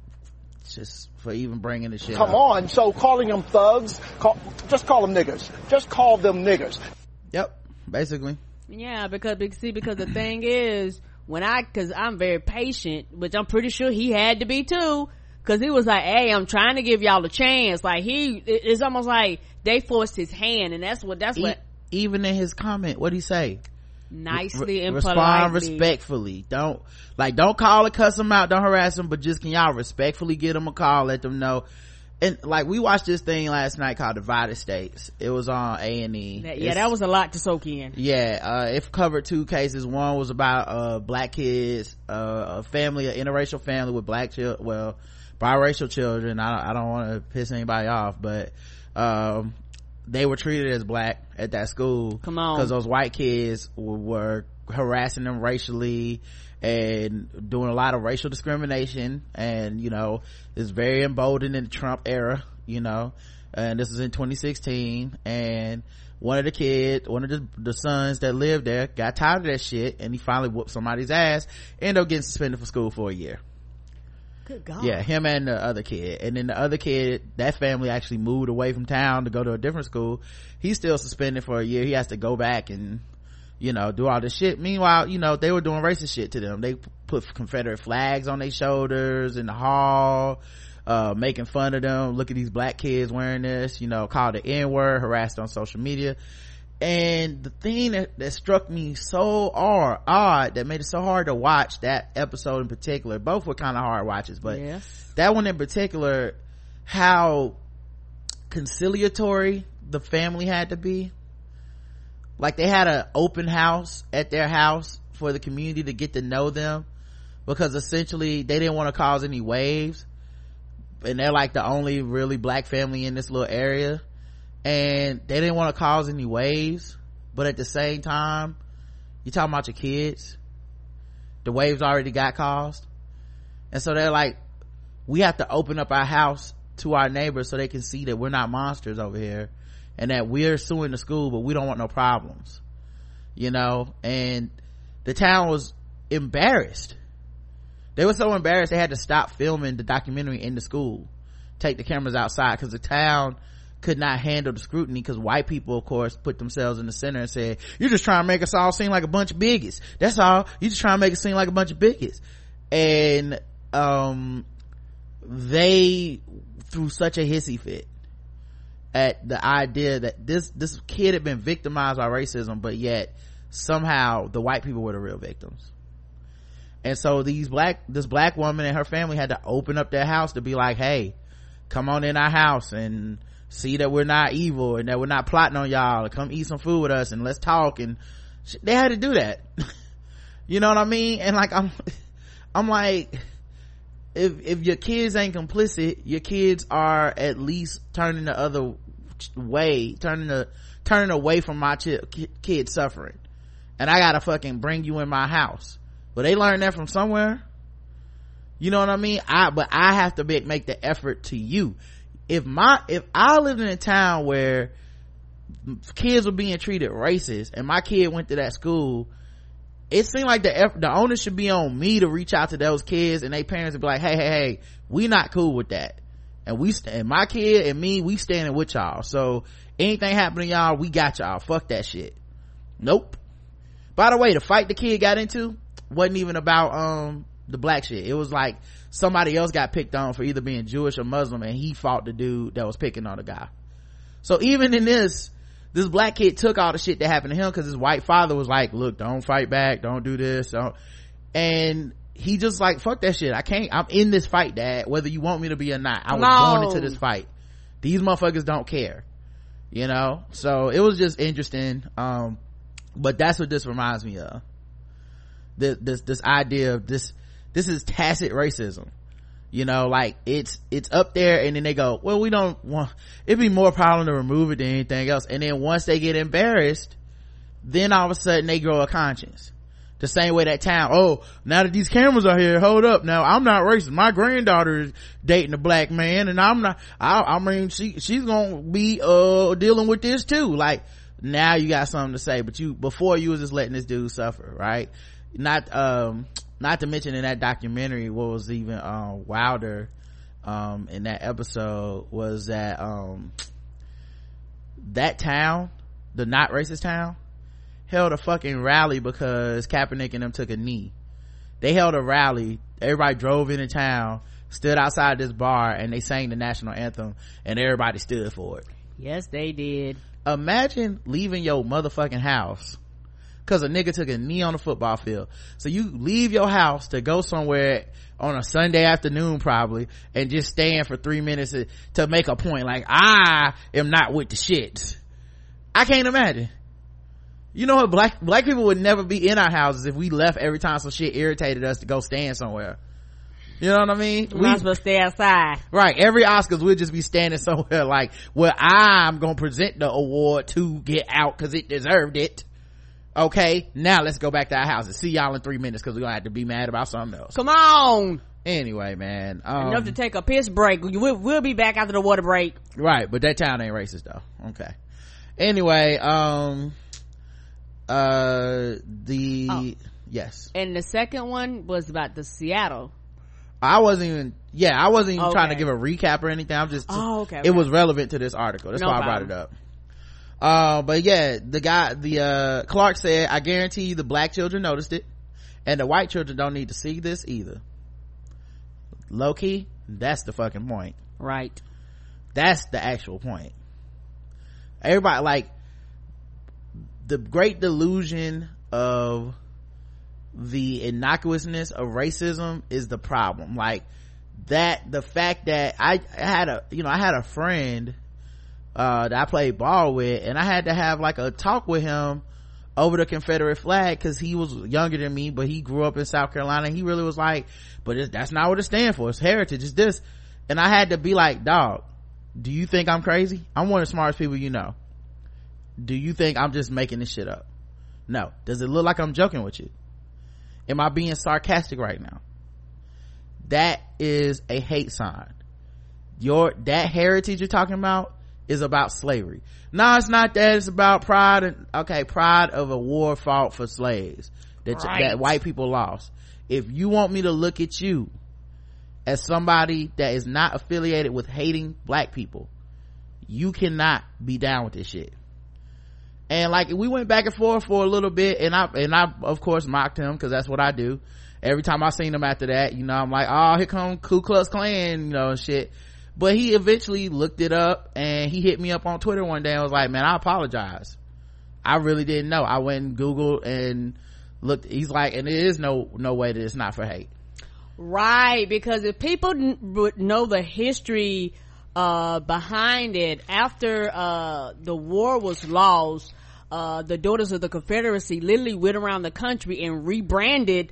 just for even bringing the shit Come up. on, so calling them thugs, call, just call them niggas. Just call them niggas. Yep, basically. Yeah, because see, because the thing is, when I, because I'm very patient, which I'm pretty sure he had to be too, because he was like, hey, I'm trying to give y'all a chance. Like he, it's almost like they forced his hand, and that's what that's e- what. Even in his comment, what'd he say? Nicely Re- and respond politely. respectfully. Don't like don't call or cuss him out, don't harass him, but just can y'all respectfully give him a call, let them know. And like we watched this thing last night called Divided States. It was on A and E. That, yeah, that was a lot to soak in. Yeah, uh it covered two cases. One was about uh black kids, uh a family, an interracial family with black children, well biracial children. I don't, I don't want to piss anybody off, but um they were treated as black at that school. Come on, because those white kids w- were harassing them racially and doing a lot of racial discrimination, and you know it's very emboldened in the Trump era, you know. And this is in twenty sixteen, and one of the kids, one of the, the sons that lived there got tired of that shit, and he finally whooped somebody's ass, ended up getting suspended from school for a year. Good God. Yeah, him and the other kid. And then the other kid, that family actually moved away from town to go to a different school. He's still suspended for a year. He has to go back and, you know, do all this shit. Meanwhile, you know, they were doing racist shit to them. They put Confederate flags on their shoulders in the hall, uh, making fun of them. Look at these black kids wearing this, you know, called the N-word, harassed on social media. And the thing that, that struck me so odd, odd, that made it so hard to watch that episode in particular, both were kind of hard watches, but yes. that one in particular, how conciliatory the family had to be. Like they had an open house at their house for the community to get to know them, because essentially they didn't want to cause any waves, and they're like the only really black family in this little area, and they didn't want to cause any waves, but at the same time you're talking about your kids, the waves already got caused, and so they're like, we have to open up our house to our neighbors so they can see that we're not monsters over here, and that we're suing the school, but we don't want no problems, you know. And the town was embarrassed. They were so embarrassed they had to stop filming the documentary in the school, take the cameras outside, because the town could not handle the scrutiny, because white people of course put themselves in the center and said, you're just trying to make us all seem like a bunch of bigots, that's all, you just trying to make it seem like a bunch of bigots. And um they threw such a hissy fit at the idea that this this kid had been victimized by racism, but yet somehow the white people were the real victims. And so these black this black woman and her family had to open up their house to be like, hey, come on in our house and see that we're not evil and that we're not plotting on y'all, come eat some food with us and let's talk. And sh- they had to do that. You know what I mean? And like i'm i'm like, if if your kids ain't complicit, your kids are at least turning the other way, turning the turning away from my ch- kid suffering, and I gotta fucking bring you in my house. But they learned that from somewhere, you know what I mean? I but I have to be, make the effort to you. If my if I lived in a town where kids were being treated racist and my kid went to that school, it seemed like the effort, the onus should be on me to reach out to those kids and their parents and be like, hey hey hey we not cool with that, and we st- and my kid and me, we standing with y'all, so anything happening to y'all, we got y'all, fuck that shit. Nope. By the way, the fight the kid got into wasn't even about um the black shit. It was like somebody else got picked on for either being Jewish or Muslim, and he fought the dude that was picking on the guy. So even in this this black kid took all the shit that happened to him because his white father was like, look, don't fight back, don't do this, don't. And he just like, fuck that shit, I can't, I'm in this fight, dad, whether you want me to be or not. I was no. born into this fight. These motherfuckers don't care, you know. So it was just interesting. Um but that's what this reminds me of. this, this, this idea of this, this is tacit racism. You know, like it's, it's up there and then they go, well, we don't want, it'd be more problem to remove it than anything else. And then once they get embarrassed, then all of a sudden they grow a conscience. The same way that town, oh, now that these cameras are here, hold up, now I'm not racist. My granddaughter is dating a black man and I'm not, I, I mean, she, she's gonna be, uh, dealing with this too. Like, now you got something to say, but you, before you was just letting this dude suffer, right? Not, um, not to mention in that documentary, what was even, uh, wilder, um, in that episode was that, um, that town, the not racist town, held a fucking rally because Kaepernick and them took a knee. They held a rally. Everybody drove into town, stood outside this bar, and they sang the national anthem, and everybody stood for it. Yes, they did. Imagine leaving your motherfucking house because a nigga took a knee on the football field. So you leave your house to go somewhere on a Sunday afternoon probably and just stand for three minutes to, to make a point like, I am not with the shits. I can't imagine. You know what, black black people would never be in our houses if we left every time some shit irritated us to go stand somewhere. You know what I mean? We might as well stay outside. Right, every Oscars we'll just be standing somewhere like, well, I'm gonna present the award to Get Out because it deserved it. Okay, now let's go back to our houses. See y'all in three minutes because we're gonna have to be mad about something else. Come on. Anyway, man, um, enough to take a piss break. We'll, we'll be back after the water break. Right, but that town ain't racist though. Okay. Anyway, um uh the oh. yes, and the second one was about the Seattle. I wasn't even yeah I wasn't even okay. trying to give a recap or anything. I'm just, just oh okay it okay. was relevant to this article, that's no why problem. I brought it up. Uh but yeah, the guy the uh Clark said, I guarantee you the black children noticed it and the white children don't need to see this either. Low-key, that's the fucking point. Right, that's the actual point. Everybody, like, the great delusion of the innocuousness of racism is the problem. Like that, the fact that I, I had a, you know, I had a friend, uh, that I played ball with, and I had to have like a talk with him over the Confederate flag because he was younger than me, but he grew up in South Carolina. And he really was like, but it, that's not what it stands for. It's heritage. It's this. And I had to be like, dog, do you think I'm crazy? I'm one of the smartest people you know. Do you think I'm just making this shit up? No. Does it look like I'm joking with you? Am I being sarcastic right now? That is a hate sign. Your, that heritage you're talking about is about slavery. No, it's not that. It's about pride and, okay, pride of a war fought for slaves that, right. that white people lost. If you want me to look at you as somebody that is not affiliated with hating black people, you cannot be down with this shit. And like, we went back and forth for a little bit, and I and I of course mocked him because that's what I do. Every time I seen him after that, you know, I'm like, oh, here come Ku Klux Klan, you know, and shit. But he eventually looked it up and he hit me up on Twitter one day and was like, man, I apologize, I really didn't know. I went and Googled and looked. He's like, and there is no no way that it's not for hate. Right, because if people n- would know the history uh behind it, after uh the war was lost, uh the Daughters of the Confederacy literally went around the country and rebranded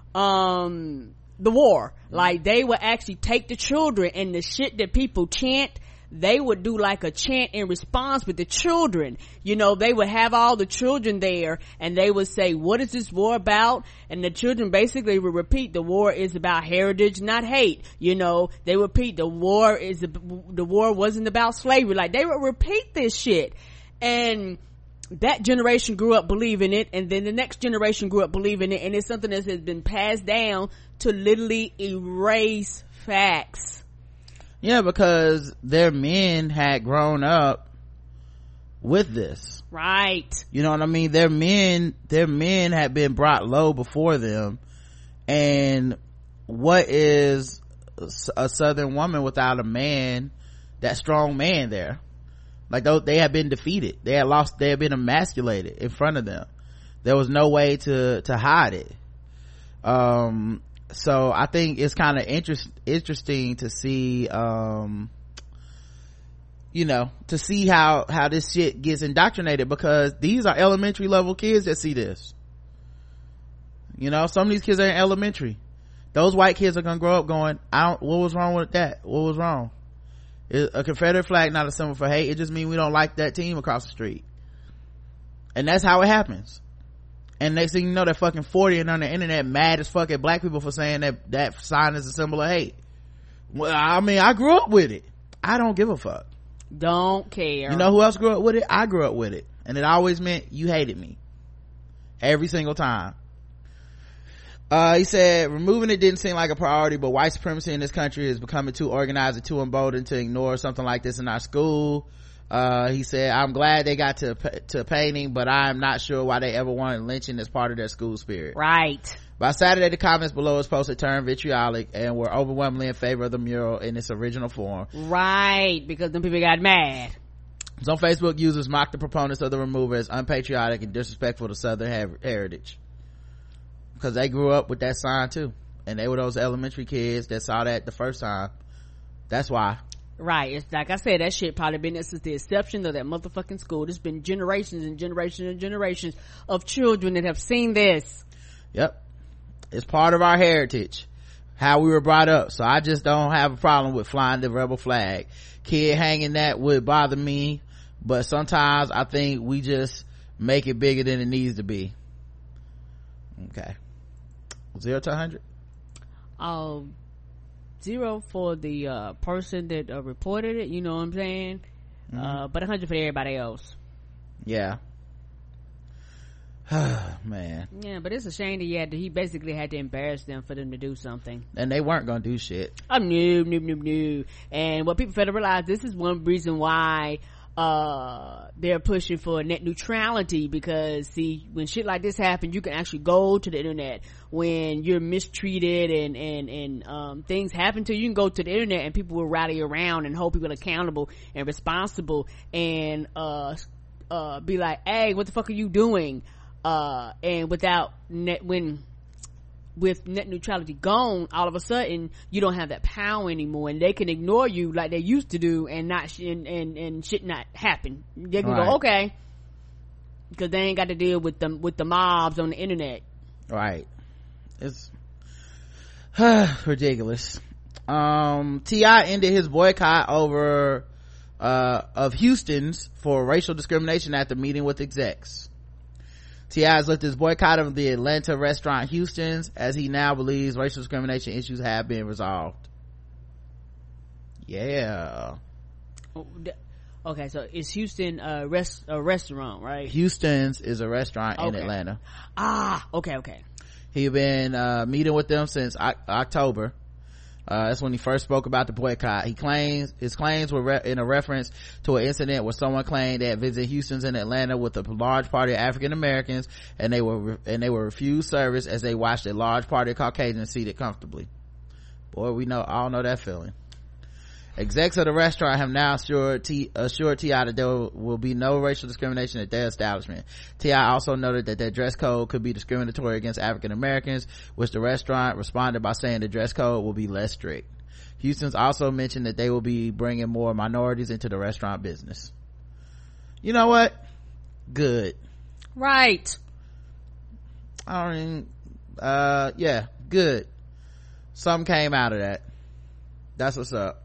um the war. Like, they would actually take the children and the shit that people chant, they would do like a chant in response with the children. You know, they would have all the children there and they would say, what is this war about? And the children basically would repeat, the war is about heritage, not hate. You know, they would repeat, the war is the war wasn't about slavery. Like, they would repeat this shit, and that generation grew up believing it, and then the next generation grew up believing it, and it's something that has been passed down to literally erase facts. Yeah, because their men had grown up with this. Right. You know what I mean? Their men, their men had been brought low before them. And what is a Southern woman without a man, that strong man there? Like, those, they had been defeated. They had lost, they had been emasculated in front of them. There was no way to, to hide it. Um, so I think it's kind of interest, interesting to see, um, you know, to see how, how this shit gets indoctrinated, because these are elementary level kids that see this. You know, some of these kids are in elementary. Those white kids are gonna grow up going, I don't, what was wrong with that? What was wrong? Is a Confederate flag not a symbol for hate? It just means we don't like that team across the street. And that's how it happens. And next thing you know, they're fucking forty and on the internet mad as fuck at black people for saying that that sign is a symbol of hate. Well, I mean, I grew up with it. I don't give a fuck. Don't care. You know who else grew up with it? I grew up with it. And it always meant you hated me. Every single time. Uh, he said, removing it didn't seem like a priority, but white supremacy in this country is becoming too organized and too emboldened to ignore something like this in our school. Uh, he said, I'm glad they got to, to painting, but I'm not sure why they ever wanted lynching as part of their school spirit. Right. By Saturday, the comments below his post had turned vitriolic and were overwhelmingly in favor of the mural in its original form. Right, because them people got mad. Some Facebook users mocked the proponents of the removal as unpatriotic and disrespectful to Southern her- heritage. Because they grew up with that sign too. And they were those elementary kids that saw that the first time. That's why. Right. It's like I said, that shit probably been there since the inception of that motherfucking school. There's been generations and generations and generations of children that have seen this. Yep. It's part of our heritage. How we were brought up. So I just don't have a problem with flying the rebel flag. Kid hanging that would bother me. But sometimes I think we just make it bigger than it needs to be. Okay. Zero to a hundred? Um, zero for the uh, person that uh, reported it, you know what I'm saying? Mm-hmm. Uh, but a hundred for everybody else. Yeah. Man. Yeah, but it's a shame that he had to, he basically had to embarrass them for them to do something. And they weren't gonna do shit. Oh, no, no, no, no. And what people fail to realize, this is one reason why uh they're pushing for net neutrality, because see, when shit like this happen, you can actually go to the internet. When you're mistreated and and and um things happen to you, you can go to the internet and people will rally around and hold people accountable and responsible and uh uh be like, hey, what the fuck are you doing? Uh and without net when with net neutrality gone, all of a sudden you don't have that power anymore, and they can ignore you like they used to do, and not sh- and, and and shit not happen. They can right. go okay, because they ain't got to deal with them with the mobs on the internet. Right. It's ridiculous. Um, T I ended his boycott over uh of Houston's for racial discrimination after meeting with execs. T I has lifted his boycott of the Atlanta restaurant Houston's, as he now believes racial discrimination issues have been resolved. Yeah. Okay, so is Houston a rest a restaurant, right? Houston's is a restaurant okay. in Atlanta. Ah, okay, okay. He's been uh meeting with them since o- October. Uh, that's when he first spoke about the boycott. He claims, his claims were re- in a reference to an incident where someone claimed they had visited Houston's in Atlanta with a large party of African Americans, and they were, re- and they were refused service as they watched a large party of Caucasians seated comfortably. Boy, we know, all know that feeling. Execs of the restaurant have now assured T, assured T I that there will, will be no racial discrimination at their establishment. T I also noted that their dress code could be discriminatory against African Americans, which the restaurant responded by saying the dress code will be less strict. Houston's also mentioned that they will be bringing more minorities into the restaurant business. You know what? Good. Right. I mean, uh, yeah, good. Something came out of that. That's what's up.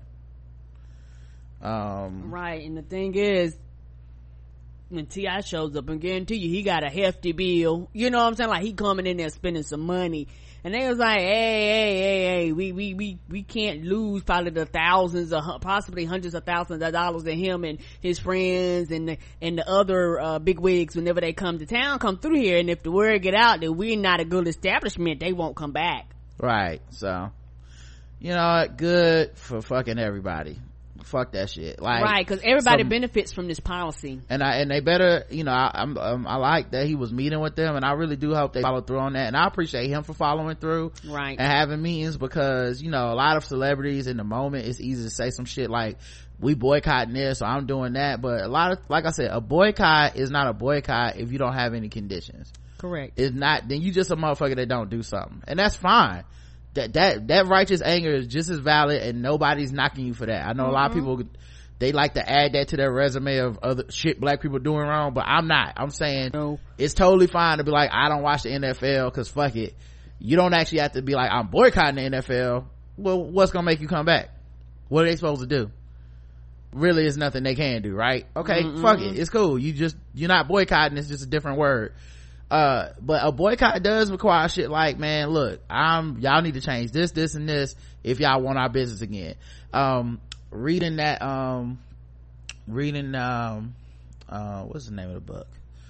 Um, right, and the thing is, when T I shows up, and guarantee you he got a hefty bill, you know what I'm saying, like he coming in there spending some money, and they was like, hey hey hey hey we we we we can't lose probably the thousands or possibly hundreds of thousands of dollars that him and his friends and the, and the other uh big wigs, whenever they come to town, come through here, and if the word get out that we're not a good establishment, they won't come back. Right. So, you know, good for fucking everybody. Fuck that shit. Like, right, because everybody some, benefits from this policy, and I and they better, you know, I, I'm um, I like that he was meeting with them, and I really do hope they follow through on that, and I appreciate him for following through, right, and having meetings, because you know a lot of celebrities in the moment it's easy to say some shit like we boycotting this or I'm doing that, but a lot of, like I said, a boycott is not a boycott if you don't have any conditions. Correct. It's not, then you just a motherfucker that don't do something, and that's fine. That that that righteous anger is just as valid, and nobody's knocking you for that. I know mm-hmm. a lot of people they like to add that to their resume of other shit black people doing wrong, but I'm not. I'm saying no. It's totally fine to be like, I don't watch the N F L because fuck it. You don't actually have to be like, I'm boycotting the N F L. Well, what's gonna make you come back? What are they supposed to do? Really, it's nothing they can do, right? Okay, mm-hmm. Fuck it, it's cool. You just, you're not boycotting, it's just a different word. Uh but a boycott does require shit like, man, look, I'm y'all need to change this, this, and this if y'all want our business again. Um reading that um reading um uh what's the name of the book?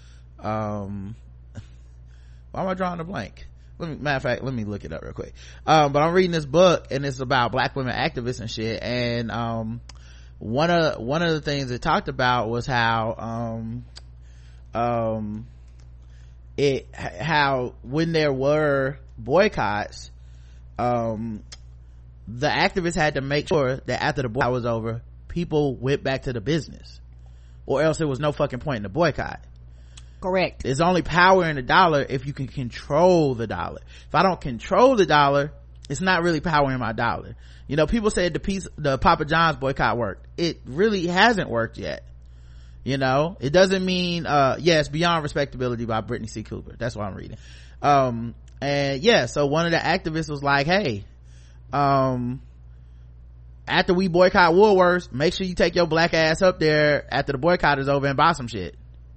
Um why am I drawing a blank? Let me, matter of fact, let me look it up real quick. Um but I'm reading this book and it's about black women activists and shit, and um one of one of the things it talked about was how um um it how when there were boycotts, um the activists had to make sure that after the boycott was over, people went back to the business, or else there was no fucking point in the boycott. Correct. There's only power in the dollar if you can control the dollar. If I don't control the dollar, it's not really power in my dollar. You know, people said the piece the Papa John's boycott worked. It really hasn't worked yet. You know, it doesn't mean uh yes, Beyond Respectability by Brittany C. Cooper. That's what I'm reading. Um and yeah, so one of the activists was like, hey, um after we boycott Woolworths, make sure you take your black ass up there after the boycott is over and buy some shit,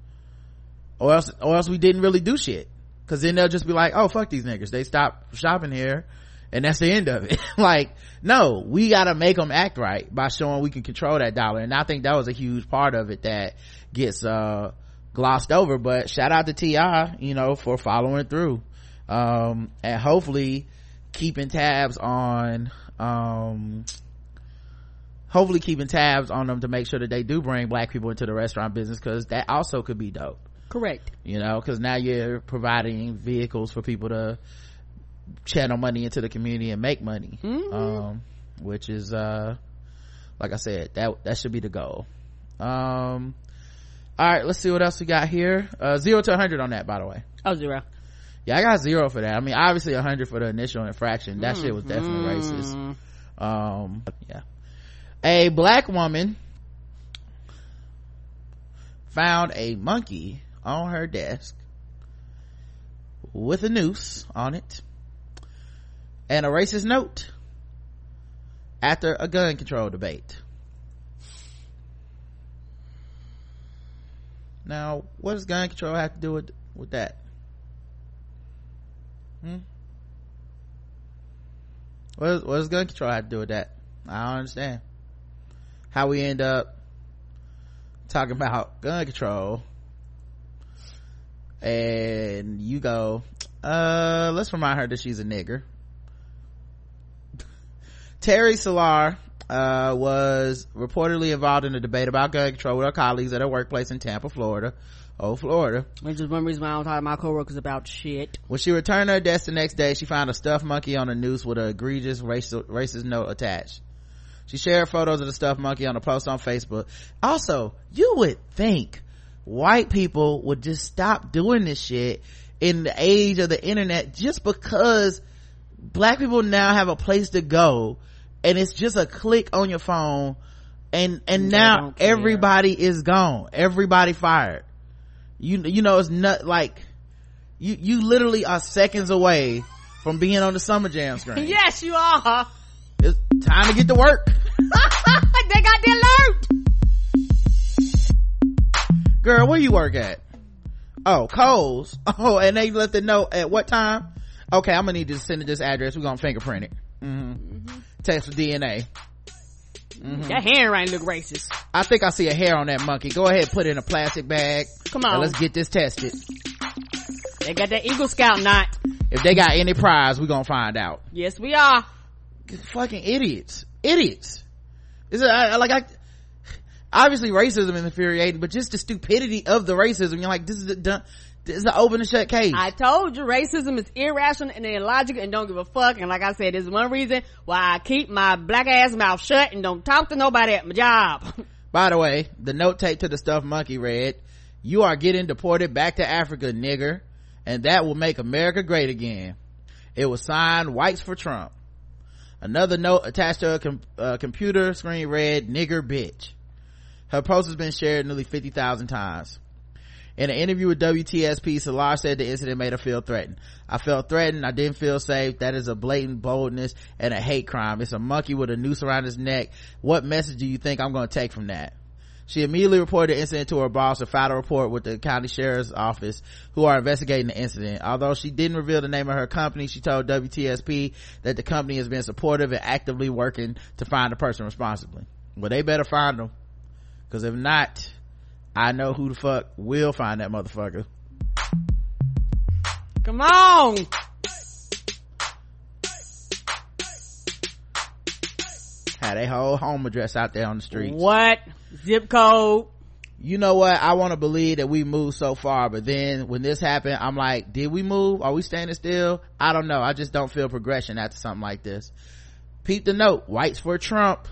or else or else we didn't really do shit, because then they'll just be like, oh fuck these niggas, they stopped shopping here and that's the end of it. Like, no, we gotta make them act right by showing we can control that dollar. And I think that was a huge part of it that gets uh glossed over. But shout out to T I, you know, for following through, um and hopefully keeping tabs on um hopefully keeping tabs on them to make sure that they do bring black people into the restaurant business, because that also could be dope. Correct. You know, because now you're providing vehicles for people to channel money into the community and make money, mm-hmm. um which is uh like I said, that that should be the goal. Um all right, let's see what else we got here. Uh zero to one hundred on that, by the way. Oh, zero. Yeah, I got zero for that. I mean, obviously one hundred for the initial infraction. That mm-hmm. shit was definitely racist. Um yeah, a black woman found a monkey on her desk with a noose on it and a racist note after a gun control debate. Now, what does gun control have to do with with that? Hmm? What does, what does gun control have to do with that? I don't understand how we end up talking about gun control and you go, uh let's remind her that she's a nigger. Terry Solar uh was reportedly involved in a debate about gun control with her colleagues at her workplace in Tampa, Florida. Oh, Florida. Which is one reason why I don't talk to my coworkers about shit. When she returned to her desk the next day, she found a stuffed monkey on a noose with an egregious racial, racist note attached. She shared photos of the stuffed monkey on a post on Facebook. Also, you would think white people would just stop doing this shit in the age of the internet, just because black people now have a place to go and it's just a click on your phone, and and now everybody is gone, everybody fired. You you know, it's not like you you literally are seconds away from being on the Summer Jam screen. Yes, you are. It's time to get to work. They got the alert. Girl, where you work at? Oh, Kohl's. Oh, and they left a note at what time? Okay, I'm gonna need to send it this address. We're gonna fingerprint it. Mm-hmm. Mm-hmm. Test for D N A. Mm-hmm. That handwriting look racist. I think I see a hair on that monkey. Go ahead, put it in a plastic bag. Come on, let's get this tested. They got that Eagle Scout knot. If they got any prize, we're gonna find out. Yes, we are. Fucking idiots, idiots. Is it I, like I? Obviously, racism is infuriating, but just the stupidity of the racism. You're like, this is the this is an open and shut case. I told you, racism is irrational and illogical and don't give a fuck. And like I said, this is one reason why I keep my black ass mouth shut and don't talk to nobody at my job. By the way, the note taped to the stuffed monkey read, "You are getting deported back to Africa, nigger, and that will make America great again." It was signed "Whites for Trump." Another note attached to a com- uh, computer screen read, "Nigger bitch." Her post has been shared nearly fifty thousand times. In an interview with W T S P, Solar said the incident made her feel threatened. I felt threatened. I didn't feel safe. That is a blatant boldness and a hate crime. It's a monkey with a noose around his neck. What message do you think I'm going to take from that? She immediately reported the incident to her boss and filed a report with the county sheriff's office, who are investigating the incident. Although she didn't reveal the name of her company, she told W T S P that the company has been supportive and actively working to find the person responsible. Well, they better find them, because if not, I know who the fuck will find that motherfucker. Come on. Had a whole home address out there on the streets. What? Zip code? You know what? I want to believe that we moved so far, but then when this happened, I'm like, did we move? Are we standing still? I don't know. I just don't feel progression after something like this. Peep the note. Whites for Trump.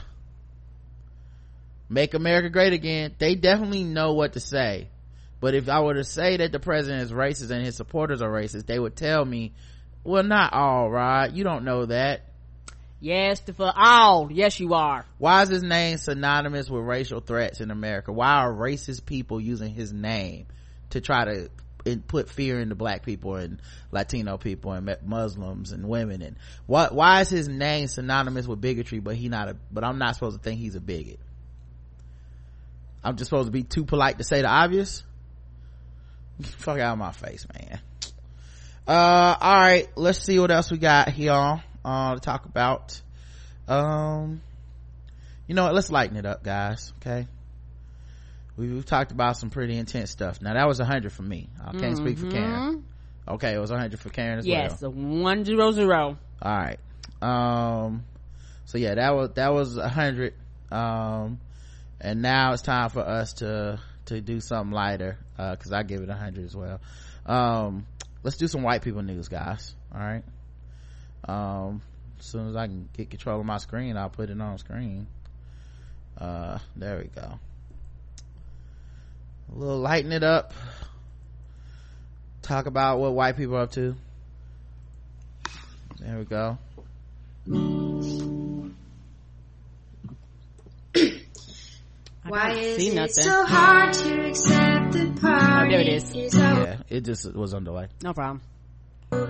Make America great again. They definitely know what to say. But if I were to say that the president is racist and his supporters are racist, they would tell me, well, not all, right? You don't know that. Yes, for all. Yes, you are. Why is his name synonymous with racial threats in America? Why are racist people using his name to try to put fear into black people and Latino people and Muslims and women? And what? Why is his name synonymous with bigotry? But he not a. But I'm not supposed to think he's a bigot. I'm just supposed to be too polite to say the obvious. Fuck out of my face, man. Uh, all right, let's see what else we got here uh to talk about. Um, you know what? Let's lighten it up, guys. Okay, we, we've talked about some pretty intense stuff. Now that was a hundred for me. I can't mm-hmm. speak for Karen. Okay, it was a hundred for Karen as yes, well. Yes, one zero zero. All right. Um, so yeah, that was that was a hundred. Um. And now it's time for us to to do something lighter, uh because I give it a hundred as well. Um let's do some white people news, guys. All right. Um as soon as I can get control of my screen, I'll put it on screen. Uh there we go. A little lighten it up. Talk about what white people are up to. There we go. Why is it nothing. so hard to accept the party? Oh, there it is. is over? Yeah, it just was on delay. No problem. You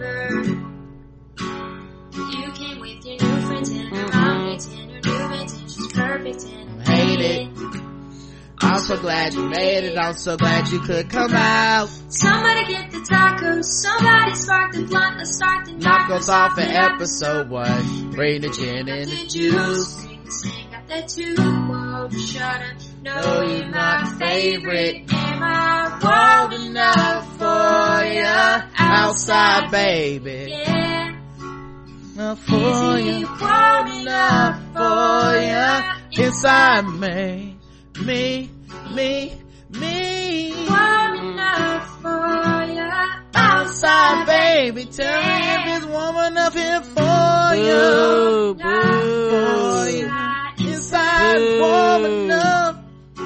came with your new friends and her outfits and her new vintage is perfect and I hate it. I'm so glad you made it. I'm so glad you could come out. Somebody get the tacos. Somebody spark the blunt. Let's start the Knock us off in episode one. Bring the gin and the juice. Bring the sing, got that too. Whoa, shut up. No, you're my favorite. Am I wild enough for ya? Outside, baby. Yeah. Not for you. Wild enough for ya. Inside me. Me, me, me. Wild enough for ya. Outside, baby. Tell me if it's warm enough here for you. For you. Inside, warm enough.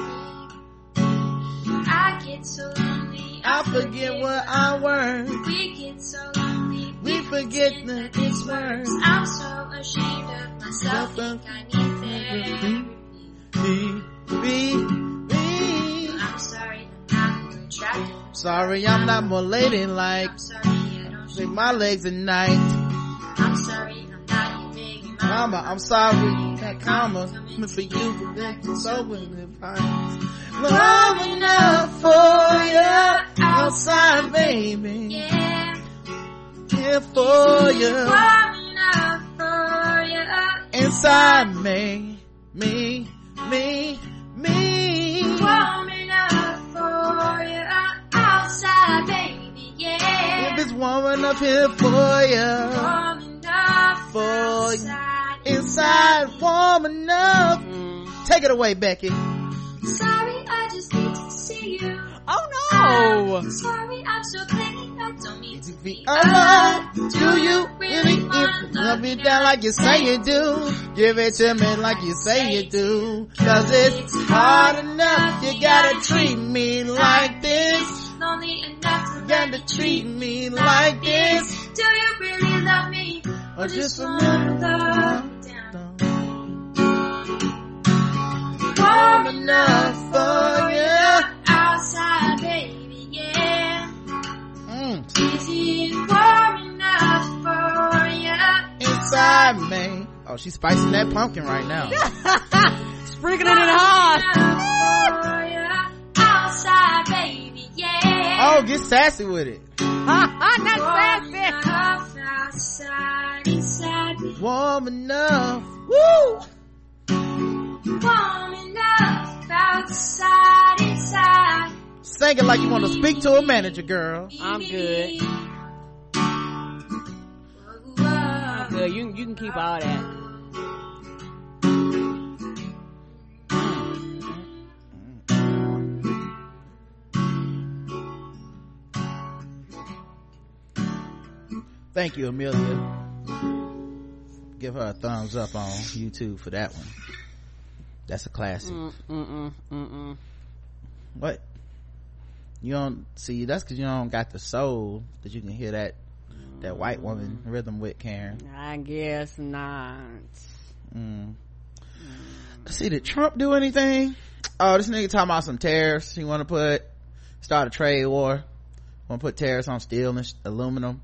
I get so lonely. I forget what I word. We get so lonely. We forget that it's words. I'm so ashamed of myself. Think I need therapy. Be, be. I'm sorry I'm not more attractive. Sorry I'm not more ladylike. I'm sorry I don't Shake my legs at night. I'm sorry I'm not your big Mama, I'm sorry that comma meant for you, but that's so fine. Love enough for you outside, baby. Yeah, Here for you warm enough for you inside me, me, me, me. Warm enough for you outside, baby. Yeah, If it's warm enough here for you, warm enough for outside. inside, warm enough. Take it away, Becky. Sorry, I just need to see you. Oh no! Sorry, I'm so clingy. I don't mean to be alone. Do you really if love me down like you say you do? Give it to me like you say you do. Cause it's hard enough. You gotta treat me like this. lonely enough to You gotta treat me like this. Do you really love me? Or just wanna remember love down? warm enough for Oh, she's spicing that pumpkin right now. Sprinkling it hard. Outside, baby, yeah. Oh, get sassy with it. Not sassy. Outside, inside, Warm enough. Woo! warm enough. Outside, inside. Sing it like you want to speak to a manager, girl. I'm good. I'm good. You, you can keep all that. Thank you, Amelia. Give her a thumbs up on YouTube for that one. That's a classic. Mm, mm-mm, mm-mm. What? You don't see, that's because you don't got the soul that you can hear that that white woman rhythm with, Karen. I guess not. Mm. Mm. See, did Trump do anything? Oh, this nigga talking about some tariffs. He want to put start a trade war. Want to put tariffs on steel and sh- aluminum.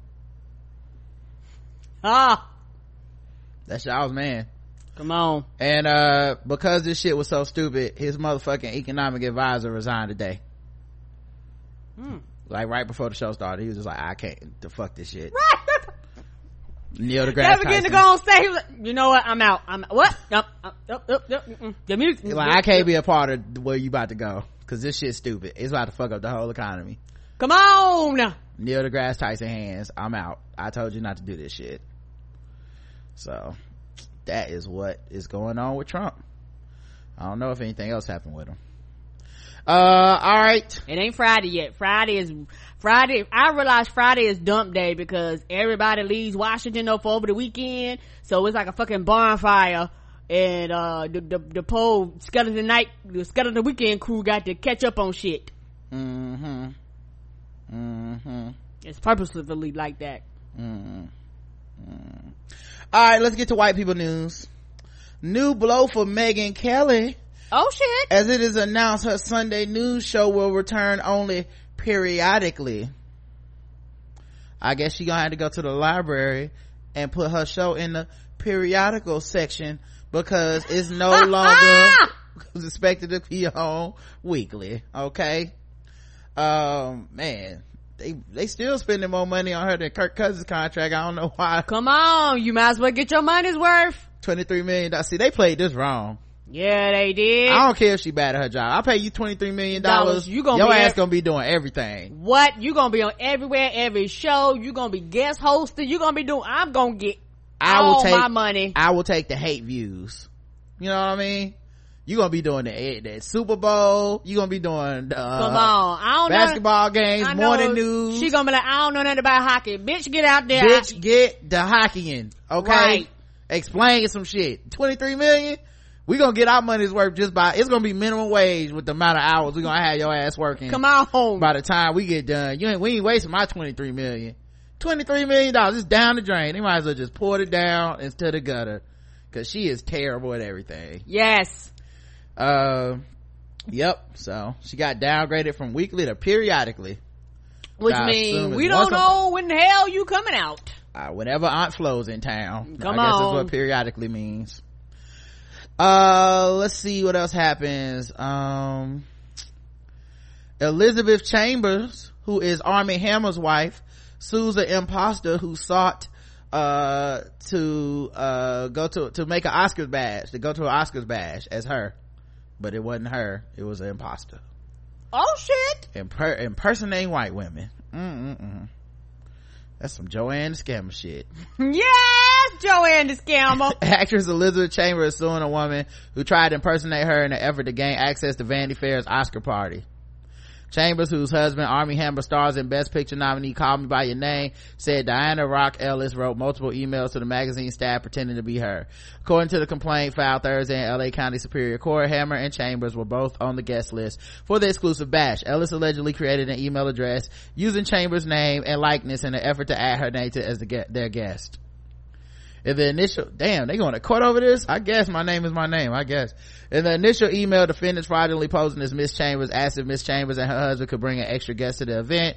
Ah, That's y'all's man. come on. And uh because this shit was so stupid, his motherfucking economic advisor resigned today. Hmm. Like right before the show started, he was just like, I can't to fuck this shit. Right. Neil deGrasse They begin to Tyson. go on stage. He was like, you know what? I'm out. I'm what? Up, up, up, up, up, mm-mm. The music. He's like, I can't be a part of where you about to go because this shit's stupid. It's about to fuck up the whole economy. Come on. Neil deGrasse Tyson hands. I'm out. I told you not to do this shit. So that is what is going on with Trump. I don't know if anything else happened with him. Uh, all right. It ain't Friday yet. Friday is Friday. I realize Friday is dump day because everybody leaves Washington though for over the weekend. So it's like a fucking bonfire. And, uh, the, the, the pole skeleton night, the skeleton weekend crew got to catch up on shit. Mm-hmm. Mm-hmm. It's purposefully like that. Mm-hmm. Mm. All right, let's get to white people news. New blow for Megyn Kelly. Oh shit. As it is announced, her Sunday news show will return only periodically. I guess she gonna have to go to the library and put her show in the periodical section because it's no longer it's expected to be on weekly. Okay. Um, man. They they still spending more money on her than Kirk Cousins' contract. I don't know why. Come on, you might as well get your money's worth. twenty-three million dollars. See, they played this wrong. Yeah, they did. I don't care if she bad at her job. I'll pay you twenty-three million dollars. You gonna your be ass ev- gonna be doing everything. What? You gonna be on everywhere, every show. You gonna be guest hosted. You gonna be doing, I'm gonna get I all will take my money. I will take the hate views. You know what I mean? You gonna be doing the, the Super Bowl. You gonna be doing the uh, Come on. I don't basketball know. games, I know morning news. She gonna be like, I don't know nothing about hockey. Bitch, get out there. Bitch, get the hockeying. Okay? Right. Explain some shit. twenty-three million? We gonna get our money's worth just by, it's gonna be minimum wage with the amount of hours we gonna have your ass working. Come on. By the time we get done, you ain't, we ain't wasting my twenty-three million. twenty-three million dollars, it's down the drain. They might as well just pour it down into the gutter. Cause she is terrible at everything. Yes. Uh, yep. So she got downgraded from weekly to periodically. Which I means assume we it's don't once a- know when the hell you coming out. Uh, whenever Aunt Flo's in town. Come I guess on. that's what periodically means. Uh, let's see what else happens. Um, Elizabeth Chambers, who is Armie Hammer's wife, sues an imposter who sought uh to uh go to to make an Oscars badge, to go to an Oscars badge as her, but it wasn't her, it was an imposter. Oh shit. Imper- impersonating white women. Mm-mm-mm. That's some Joanne the Scammer shit. Yes, Joanne the Scammer. Actress Elizabeth Chambers is suing a woman who tried to impersonate her in an effort to gain access to Vanity Fair's Oscar party. Chambers, whose husband Armie Hammer stars in Best Picture nominee Call Me By Your Name, said Diana Rock Ellis wrote multiple emails to the magazine staff pretending to be her. According to the complaint filed Thursday in L A County Superior Court, Hammer and Chambers were both on the guest list for the exclusive bash. Ellis allegedly created an email address using Chambers' name and likeness in an effort to add her name to as the, their guest. In the initial, damn, they going to court over this? I guess my name is my name, I guess. In the initial email, defendants fraudulently posing as Miss Chambers asked if Miss Chambers and her husband could bring an extra guest to the event.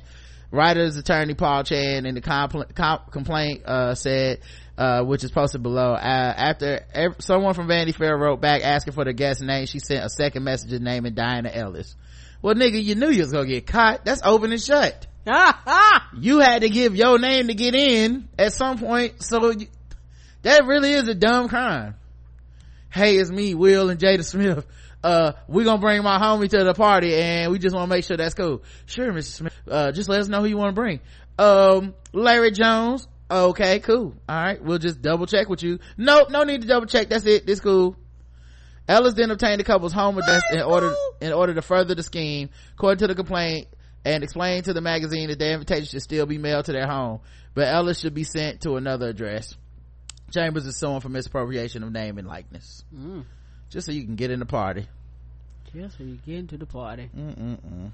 Writer's attorney Paul Chan in the compl- comp- complaint uh, said, uh, which is posted below, uh, after ev- someone from Vanity Fair wrote back asking for the guest's name, she sent a second message naming Diana Ellis. Well, nigga, you knew you was gonna get caught. That's open and shut. You had to give your name to get in at some point, so you, that really is a dumb crime. Hey, it's me, Will and Jada Smith. Uh, we gonna bring my homie to the party and we just want to make sure that's cool. Sure, Mister Smith. Uh, just let us know who you want to bring. Um, Larry Jones. Okay, cool. All right. We'll just double check with you. Nope. No need to double check. That's it. It's cool. Ellis then obtained the couple's home address in order, in order to further the scheme, according to the complaint, and explained to the magazine that their invitation should still be mailed to their home, but Ellis should be sent to another address. Chambers is suing for misappropriation of name and likeness. Mm. Just so you can get in the party. Just so you get into the party. Mm-mm-mm.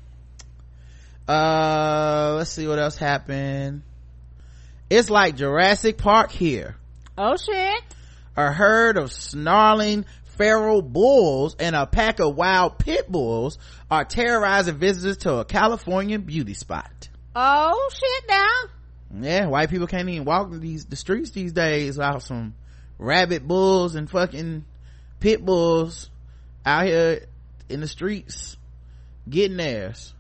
Uh, let's see what else happened. It's like Jurassic Park here. Oh shit. A herd of snarling feral bulls and a pack of wild pit bulls are terrorizing visitors to a Californian beauty spot. Oh shit now. Yeah, white people can't even walk these the streets these days without some rabid bulls and fucking pit bulls out here in the streets getting theirs.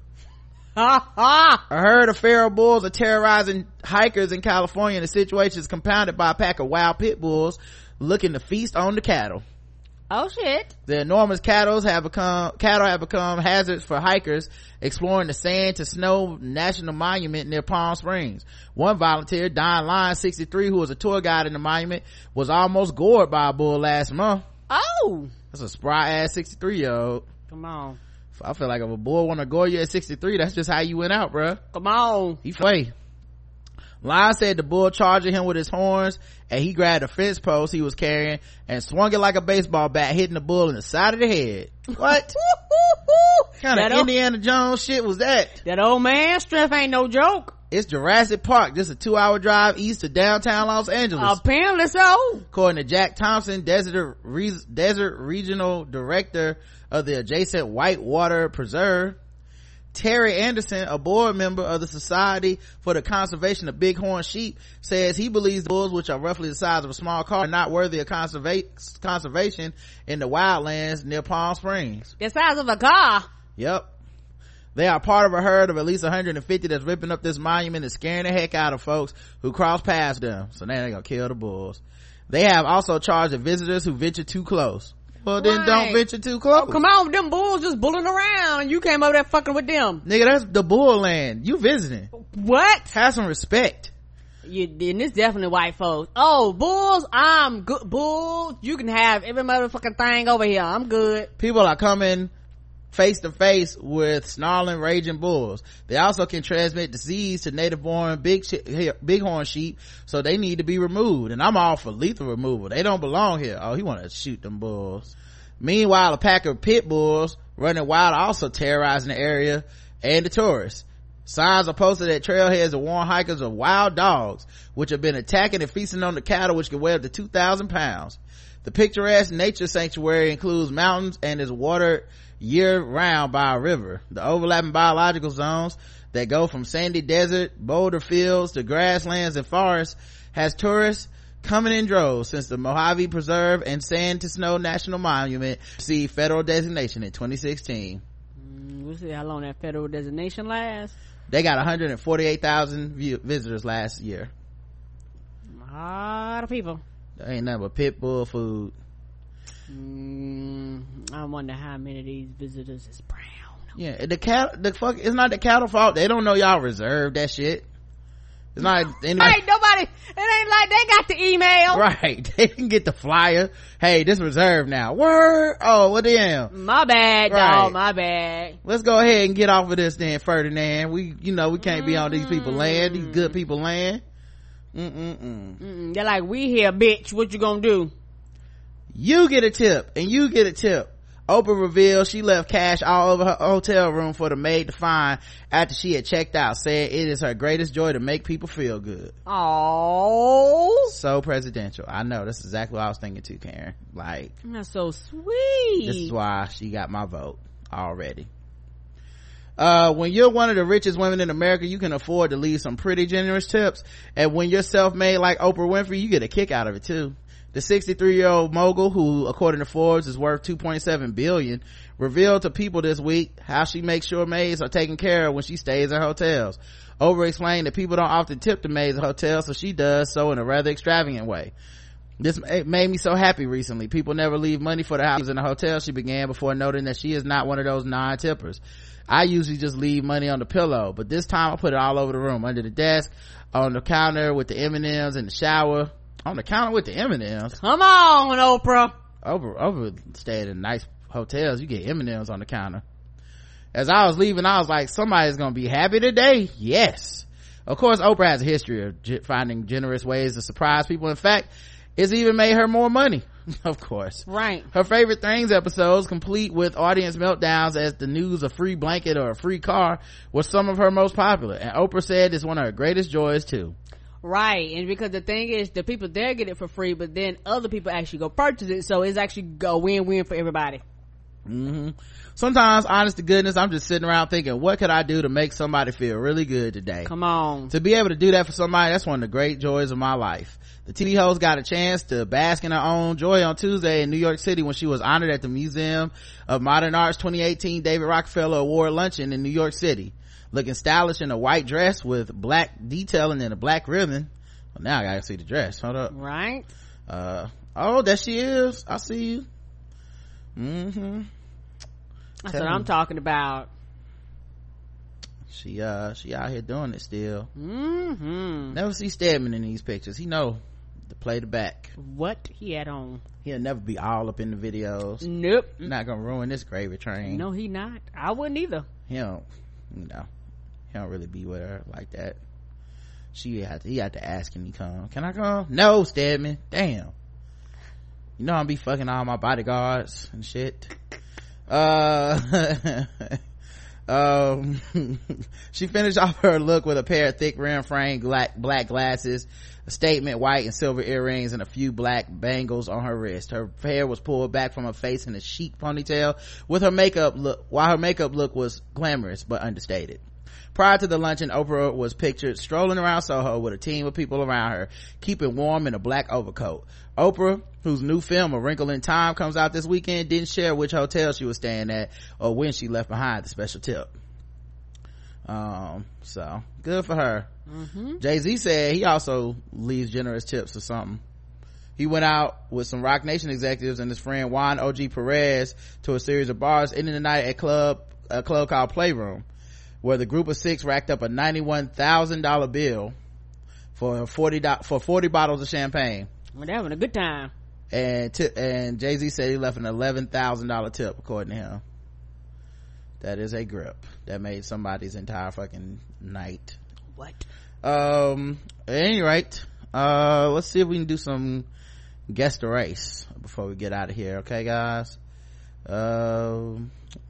A herd of feral bulls are terrorizing hikers in California, and the situation is compounded by a pack of wild pit bulls looking to feast on the cattle. Oh shit. The enormous cattle have become cattle have become hazards for hikers exploring the Sand to Snow National Monument near Palm Springs. One volunteer, Don Lyons, sixty-three, who was a tour guide in the monument, was almost gored by a bull last month. Oh, that's a spry ass sixty-three year old. Come on. I feel like if a bull want to gore you at sixty-three, that's just how you went out, bruh. Come on. He play. Lyon said the bull charged him with his horns, and he grabbed a fence post he was carrying and swung it like a baseball bat, hitting the bull in the side of the head. What kind of Indiana Jones shit was that? That old man strength ain't no joke. It's Jurassic Park, just a two hour drive east of downtown Los Angeles. Apparently so. According to Jack Thompson, Desert, Re- Desert Regional Director of the adjacent Whitewater Preserve. Terry Anderson, a board member of the Society for the Conservation of Bighorn Sheep, says he believes the bulls, which are roughly the size of a small car, are not worthy of conserva- conservation in the wildlands near Palm Springs. The size of a car. Yep. They are part of a herd of at least one hundred fifty that's ripping up this monument and scaring the heck out of folks who cross past them. So now they're gonna kill the bulls. They have also charged the visitors who venture too close. Well, then right. Don't venture too close. Oh, come on, them bulls just bulling around and you came over there fucking with them. Nigga, that's the bull land. You visiting. What? Have some respect. You, and it's definitely white folks. Oh, bulls, I'm good. Bulls, you can have every motherfucking thing over here. I'm good. People are coming face to face with snarling, raging bulls. They also can transmit disease to native born big sh- bighorn sheep, so they need to be removed. And I'm all for lethal removal. They don't belong here. Oh, he want to shoot them bulls. Meanwhile, a pack of pit bulls running wild are also terrorizing the area and the tourists. Signs are posted at trailheads to warn hikers of wild dogs, which have been attacking and feasting on the cattle, which can weigh up to two thousand pounds. The picturesque nature sanctuary includes mountains and is watered year-round by a river. The overlapping biological zones that go from sandy desert, boulder fields to grasslands and forests has tourists coming in droves since the Mojave Preserve and Sand to Snow National Monument received federal designation in twenty sixteen. Mm, we'll see how long that federal designation lasts. They got one hundred forty-eight thousand view- visitors last year. A lot of people. There ain't nothing but pit bull food. Mm, I wonder how many of these visitors is brown. Yeah, the cattle, the fuck, it's not the cattle fault. They don't know y'all reserved that shit. It's not anybody. Ain't nobody, it ain't like they got the email. Right. They didn't get the flyer. Hey, this reserved now. Word. Oh, what damn. My bad, right. dog. My bad. Let's go ahead and get off of this then, Ferdinand. We, you know, we can't mm-hmm. be on these people land, these good people land. Mm-mm-mm. Mm-mm. They're like, we here, bitch. What you gonna do? You get a tip and you get a tip. Oprah revealed she left cash all over her hotel room for the maid to find after she had checked out, saying it is her greatest joy to make people feel good. Oh, so presidential. I know, that's exactly what I was thinking too, Karen. Like, that's so sweet. This is why she got my vote already. Uh, when you're one of the richest women in America, you can afford to leave some pretty generous tips. And when you're self-made like Oprah Winfrey, you get a kick out of it too. The sixty-three year old mogul, who according to Forbes is worth two point seven billion dollars, revealed to people this week how she makes sure maids are taken care of when she stays in hotels. Oprah explained that people don't often tip the maids at hotels, so she does so in a rather extravagant way. This made me so happy recently. People never leave money for the house in a hotel, she began, before noting that she is not one of those non-tippers. I usually just leave money on the pillow, but this time I put it all over the room, under the desk, on the counter with the M and M's, in the shower. On the counter with the M and M's? Come on, Oprah. Oprah, Oprah stayed in nice hotels. You get M and M's on the counter. As I was leaving, I was like, somebody's gonna be happy today. Yes. Of course, Oprah has a history of ge- finding generous ways to surprise people. In fact, it's even made her more money. Of course. Right. Her favorite things episodes, complete with audience meltdowns as the news, a free blanket or a free car, was some of her most popular. And Oprah said it's one of her greatest joys too. Right. And because the thing is, the people there get it for free, but then other people actually go purchase it, so it's actually a win-win for everybody. Mm-hmm. Sometimes, honest to goodness, I'm just sitting around thinking, what could I do to make somebody feel really good today? Come on. To be able to do that for somebody, that's one of the great joys of my life. The T V host got a chance to bask in her own joy on Tuesday in New York City when she was honored at the Museum of Modern Art's twenty eighteen David Rockefeller Award luncheon in New York City. Looking stylish in a white dress with black detailing and a black ribbon. Well, now I gotta see the dress. Hold up. Right. Uh, oh, there she is. I see you. Mm-hmm. That's what I'm talking about. She, uh, she out here doing it still. Mm-hmm. Never see Stedman in these pictures. He know to play the back. What he had on. He'll never be all up in the videos. Nope. Not gonna ruin this gravy train. No, he not. I wouldn't either. He don't, you know, he don't really be with her like that. She had to, he had to ask him to come. Can I come? No, Stedman. Damn. You know I'm be fucking all my bodyguards and shit. Uh, um, she finished off her look with a pair of thick rim frame black, black glasses, a statement white and silver earrings, and a few black bangles on her wrist. Her hair was pulled back from her face in a chic ponytail, with her makeup look, while her makeup look was glamorous but understated. Prior to the luncheon, Oprah was pictured strolling around Soho with a team of people around her, keeping warm in a black overcoat. Oprah, whose new film A Wrinkle in Time comes out this weekend, didn't share which hotel she was staying at or when she left behind the special tip. Um, so good for her. Mm-hmm. Jay-Z said he also leaves generous tips or something. He went out with some Roc Nation executives and his friend Juan O G Perez to a series of bars, ending the night at club a club called Playroom, where the group of six racked up a ninety-one thousand dollars bill for forty for forty bottles of champagne. Well, they're having a good time. And t- and Jay-Z said he left an eleven thousand dollars tip, according to him. That is a grip that made somebody's entire fucking night. What? Um, at any rate, uh, let's see if we can do some guess the race before we get out of here. Okay, guys? Um,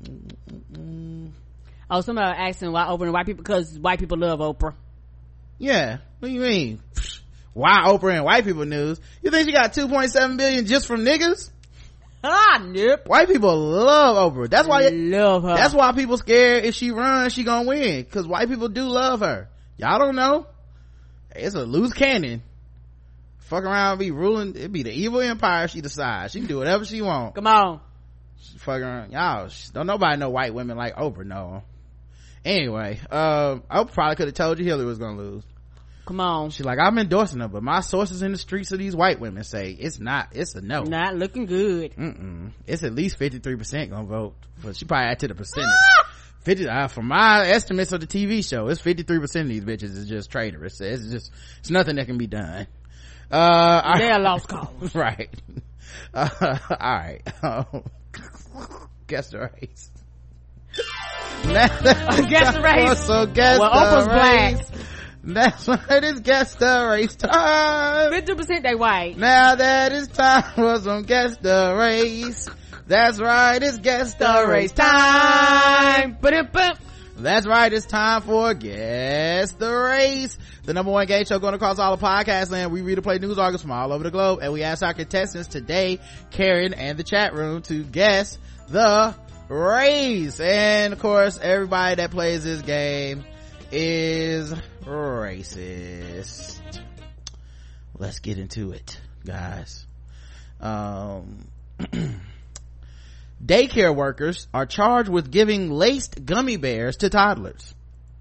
oh, somebody asking why Oprah and white people, because white people love Oprah. Yeah. What do you mean? Why Oprah and white people news? You think she got two point seven billion just from niggas? Ah, nope. White people love Oprah. That's why love her. That's why people scared if she runs, she gonna win. Cause white people do love her. Y'all don't know. It's a loose cannon. Fuck around, be ruling. It'd be the evil empire she decides. She can do whatever she want. Come on. She fuck around. Y'all don't nobody know white women like Oprah. No. Anyway, uh, I probably could have told you Hillary was gonna lose. Come on. She's like, I'm endorsing her, but my sources in the streets of these white women say it's not, it's a no. Not looking good. Mm-mm. It's at least fifty-three percent gonna vote, but she probably add to the percentage. fifty, uh, from my estimates of the T V show, it's fifty-three percent of these bitches is just traitorous. It's just, it's nothing that can be done. Uh, they're lost cause. Right. Uh, all right. Um, guess the race. Guess the race. So guess well, the Oprah's race. black. That's right, it's guess the race time. fifty percent they white. Now that it's time for some guess the race. That's right, it's guess the, the race time. time. That's right, it's time for Guess the Race, the number one game show going across all the podcast land. We read and play news articles from all over the globe, and we ask our contestants today, Karen and the chat room, to guess the race. And of course, everybody that plays this game is racist. Let's get into it, guys. Um, daycare workers are charged with giving laced gummy bears to toddlers.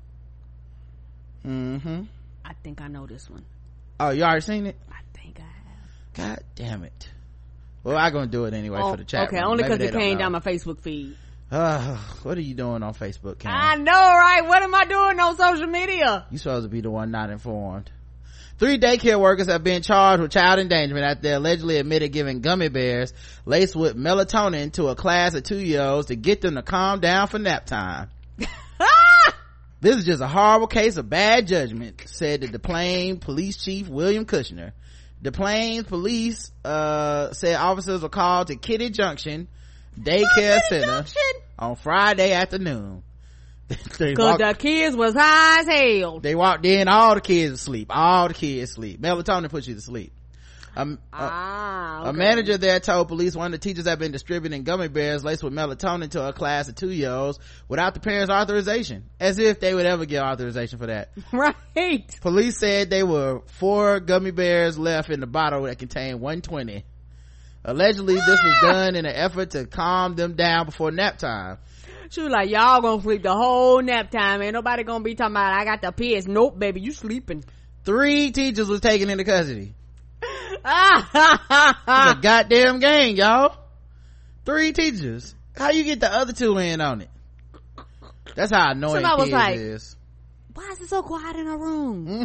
Mm-hmm. I think I know this one. Oh, you already seen it? I think I have. God damn it. Well, I'm gonna do it anyway oh, for the chat okay, room. only Maybe because it they came don't know. down my Facebook feed. Uh, what are you doing on Facebook, Cam? I know, right? What am I doing on social media? You supposed to be the one not informed. Three daycare workers have been charged with child endangerment after they allegedly admitted giving gummy bears laced with melatonin to a class of two-year-olds to get them to calm down for nap time. This is just a horrible case of bad judgment, said the DePlain Police Chief William Kushner. DePlain Police uh said officers were called to Kitty Junction Daycare oh, Center Junction. on Friday afternoon. Cause the kids was high as hell. They walked in, all the kids asleep. All the kids sleep. Melatonin puts you to sleep. Um, ah, okay. A manager there told police one of the teachers had been distributing gummy bears laced with melatonin to a class of two-year-olds without the parents' authorization. As if they would ever get authorization for that. Right. Police said there were four gummy bears left in the bottle that contained one twenty. Allegedly, this was done in an effort to calm them down before nap time. She was like, y'all gonna sleep the whole nap time. Ain't nobody gonna be talking about, I got the piss. Nope, baby, you sleeping. Three teachers was taken into custody. It's a goddamn gang, y'all. Three teachers. How you get the other two in on it? That's how annoying Somebody kids was like, is. Why is it so quiet in our room?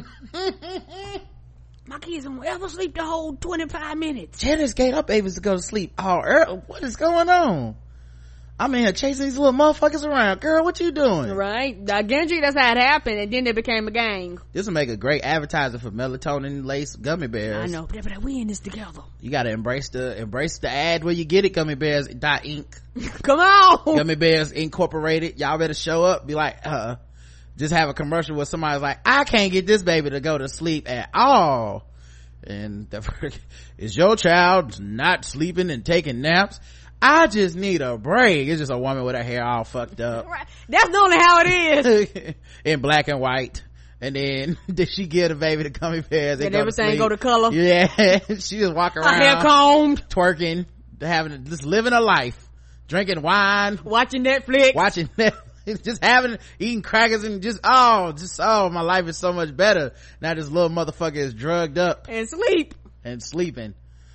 My kids don't ever sleep the whole twenty-five minutes. Janice gave her babies to go to sleep all early. What is going on? I'm in here chasing these little motherfuckers around. Girl, what you doing? Right. I guarantee that's how it happened, and then they became a gang. This will make a great advertiser for melatonin laced gummy bears. I know, but like, we in this together. You gotta embrace the embrace the ad where you get it. Gummy bears dot inc. Come on. Gummy Bears Incorporated. Y'all better show up. Be like, uh, just have a commercial where somebody's like, I can't get this baby to go to sleep at all. And the, is your child not sleeping and taking naps? I just need a break. It's just a woman with her hair all fucked up. Right. That's only how it is. In black and white. And then did she give the baby the gummy bears and and go everything to go to color? Yeah. She just walk around. Her hair combed. Twerking. Having, just living a life. Drinking wine. Watching Netflix. Watching Netflix. Just having, eating crackers and just, oh, just, oh, my life is so much better. Now this little motherfucker is drugged up. And sleep. And sleeping.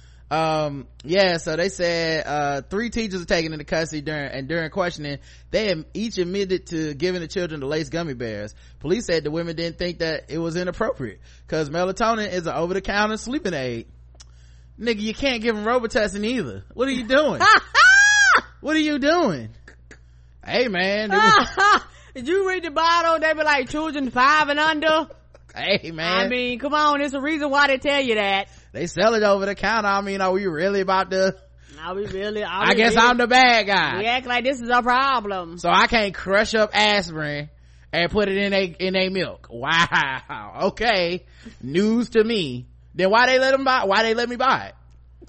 Um, yeah, so they said, uh, three teachers are taken into custody during, and during questioning, they each admitted to giving the children the laced gummy bears. Police said the women didn't think that it was inappropriate, cause melatonin is an over-the-counter sleeping aid. Nigga, you can't give them Robitussin either. What are you doing? What are you doing? Hey man. Was- Did you read the bottle? They be like children five and under. Hey man. I mean, come on, there's a reason why they tell you that. They sell it over the counter. I mean, are we really about to? Are we really? Are I we guess really? I'm the bad guy. We act like this is a problem. So I can't crush up aspirin and put it in a in a milk. Wow. Okay. News to me. Then why they let them buy? Why they let me buy it?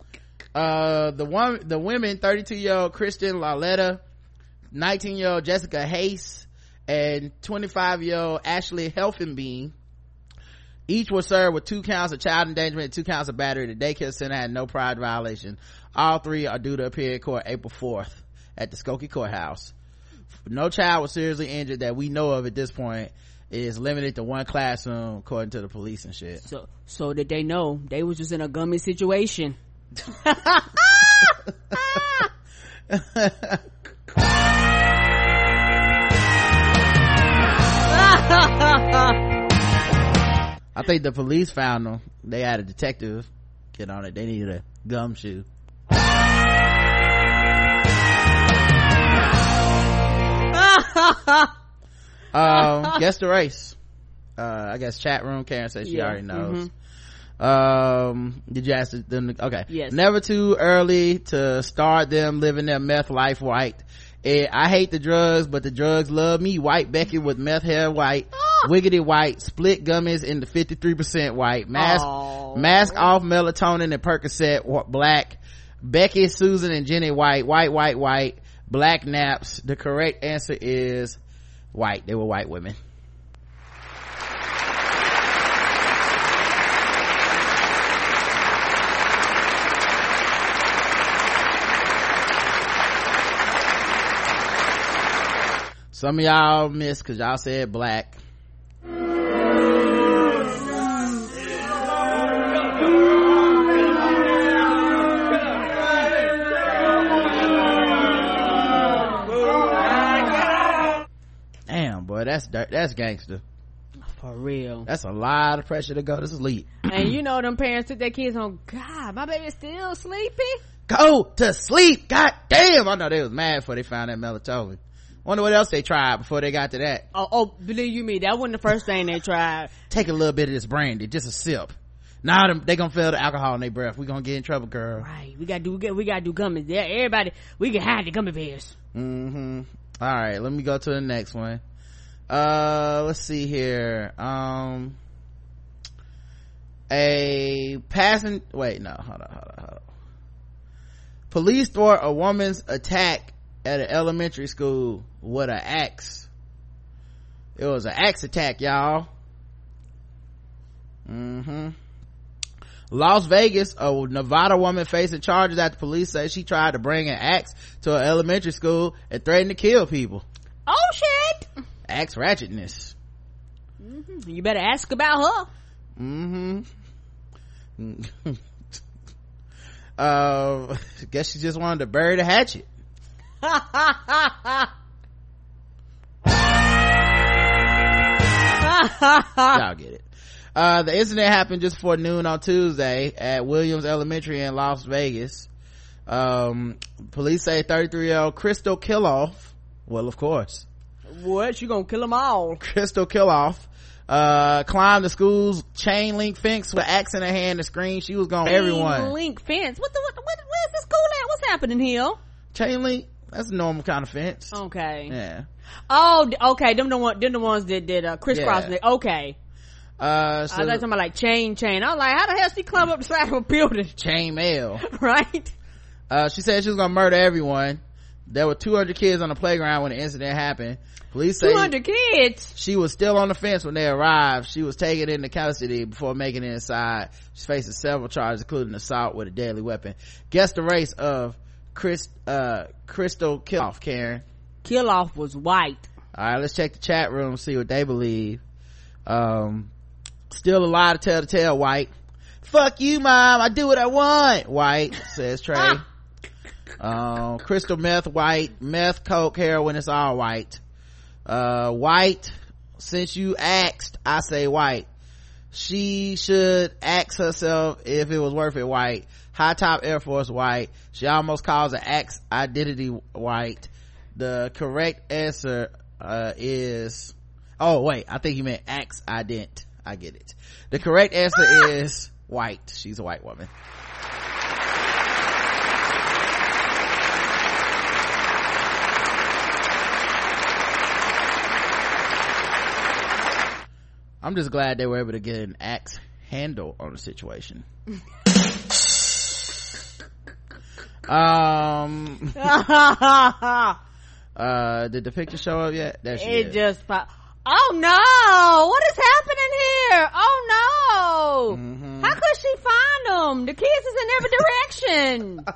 Uh, the one, the women, thirty-two year old Kristen Laletta, nineteen year old Jessica Hayes, and twenty-five year old Ashley Helfenbein, each were served with two counts of child endangerment and two counts of battery. The daycare center had no prior violation. All three are due to appear in court April fourth at the Skokie Courthouse. No child was seriously injured that we know of at this point. It is limited to one classroom according to the police and shit. So, so that they know they was just in a gummy situation. I think the police found them. They had a detective get on it. They needed a gumshoe. um guess the race. uh I guess chat room Karen says she yeah. already knows. Mm-hmm. Um did you ask them to, okay. Yes. Never too early to start them living their meth life white. It, I hate the drugs, but the drugs love me. White Becky with meth hair white. Oh. Wiggity white. Split gummies in the fifty-three percent white. Mask oh. mask off melatonin and Percocet black. Becky, Susan and Jenny white. White white white. black naps. The correct answer is white. They were white women. Some of y'all missed because y'all said black. Damn, boy, that's dirt. That's gangster. For real. That's a lot of pressure to go to sleep. And you know them parents took their kids home. God, my baby's still sleepy. Go to sleep. God damn. I know they was mad before they found that melatonin. Wonder what else they tried before they got to that. Oh, oh, believe you me, that wasn't the first thing they tried. Take a little bit of this brandy, just a sip. Now them, they gonna feel the alcohol in their breath. We gonna get in trouble, girl. Right. We gotta do, we gotta do gummies. Yeah, everybody, we can hide the gummy bears. Mm-hmm. All right, let me go to the next one. Uh, let's see here. Um, a passing, wait, no, hold on, hold on, hold on. Police thwart a woman's attack at an elementary school with an axe. It was an axe attack, y'all. Mm-hmm. Las Vegas, a Nevada woman facing charges after police say she tried to bring an axe to an elementary school and threatened to kill people. Oh shit! Axe ratchetness. Mm-hmm. You better ask about her. Mm-hmm. uh, guess she just wanted to bury the hatchet. Y'all get it. Uh, the incident happened just before noon on Tuesday at Williams Elementary in Las Vegas. Um, police say thirty-three year old Crystal Kiloff, well, of course. What? You gonna kill them all? Crystal Kiloff, uh, climbed the school's chain link fence with an axe in her hand to scream she was gonna everyone. Chain link fence? What the, what, what, where's the school at? What's happening here? Chain link? That's a normal kind of fence. Okay. Yeah. Oh, okay. Them the one, them the ones that did, uh, crisscross. Yeah. Okay. Uh, so I was talking about like chain, chain. I was like, how the hell she climb up the side of a building? Chain mail. Right? Uh, she said she was gonna murder everyone. There were two hundred kids on the playground when the incident happened. Police say two hundred kids? She was still on the fence when they arrived. She was taken into custody before making it inside. She's facing several charges, including assault with a deadly weapon. Guess the race of Chris, uh, Crystal Kiloff, Karen. Kiloff was white. All right, let's check the chat room, see what they believe. Um, still a lie to tell the tale, white. Fuck you, mom, I do what I want, white, says Trey. Ah. Um, crystal meth, white. Meth, coke, heroin, it's all white. Uh, white, since you asked, I say white. She should ask herself if it was worth it, white. High top Air Force, white. She almost calls an axe identity, white. The correct answer uh is, oh wait, I think you meant axe ident. I get it. The correct answer ah! is white. She's a white woman. I'm just glad they were able to get an axe handle on the situation. um uh did the picture show up yet? There she it is. Just pop- oh no, what is happening here? Oh no. Mm-hmm. How could she find them? The kids is in every direction.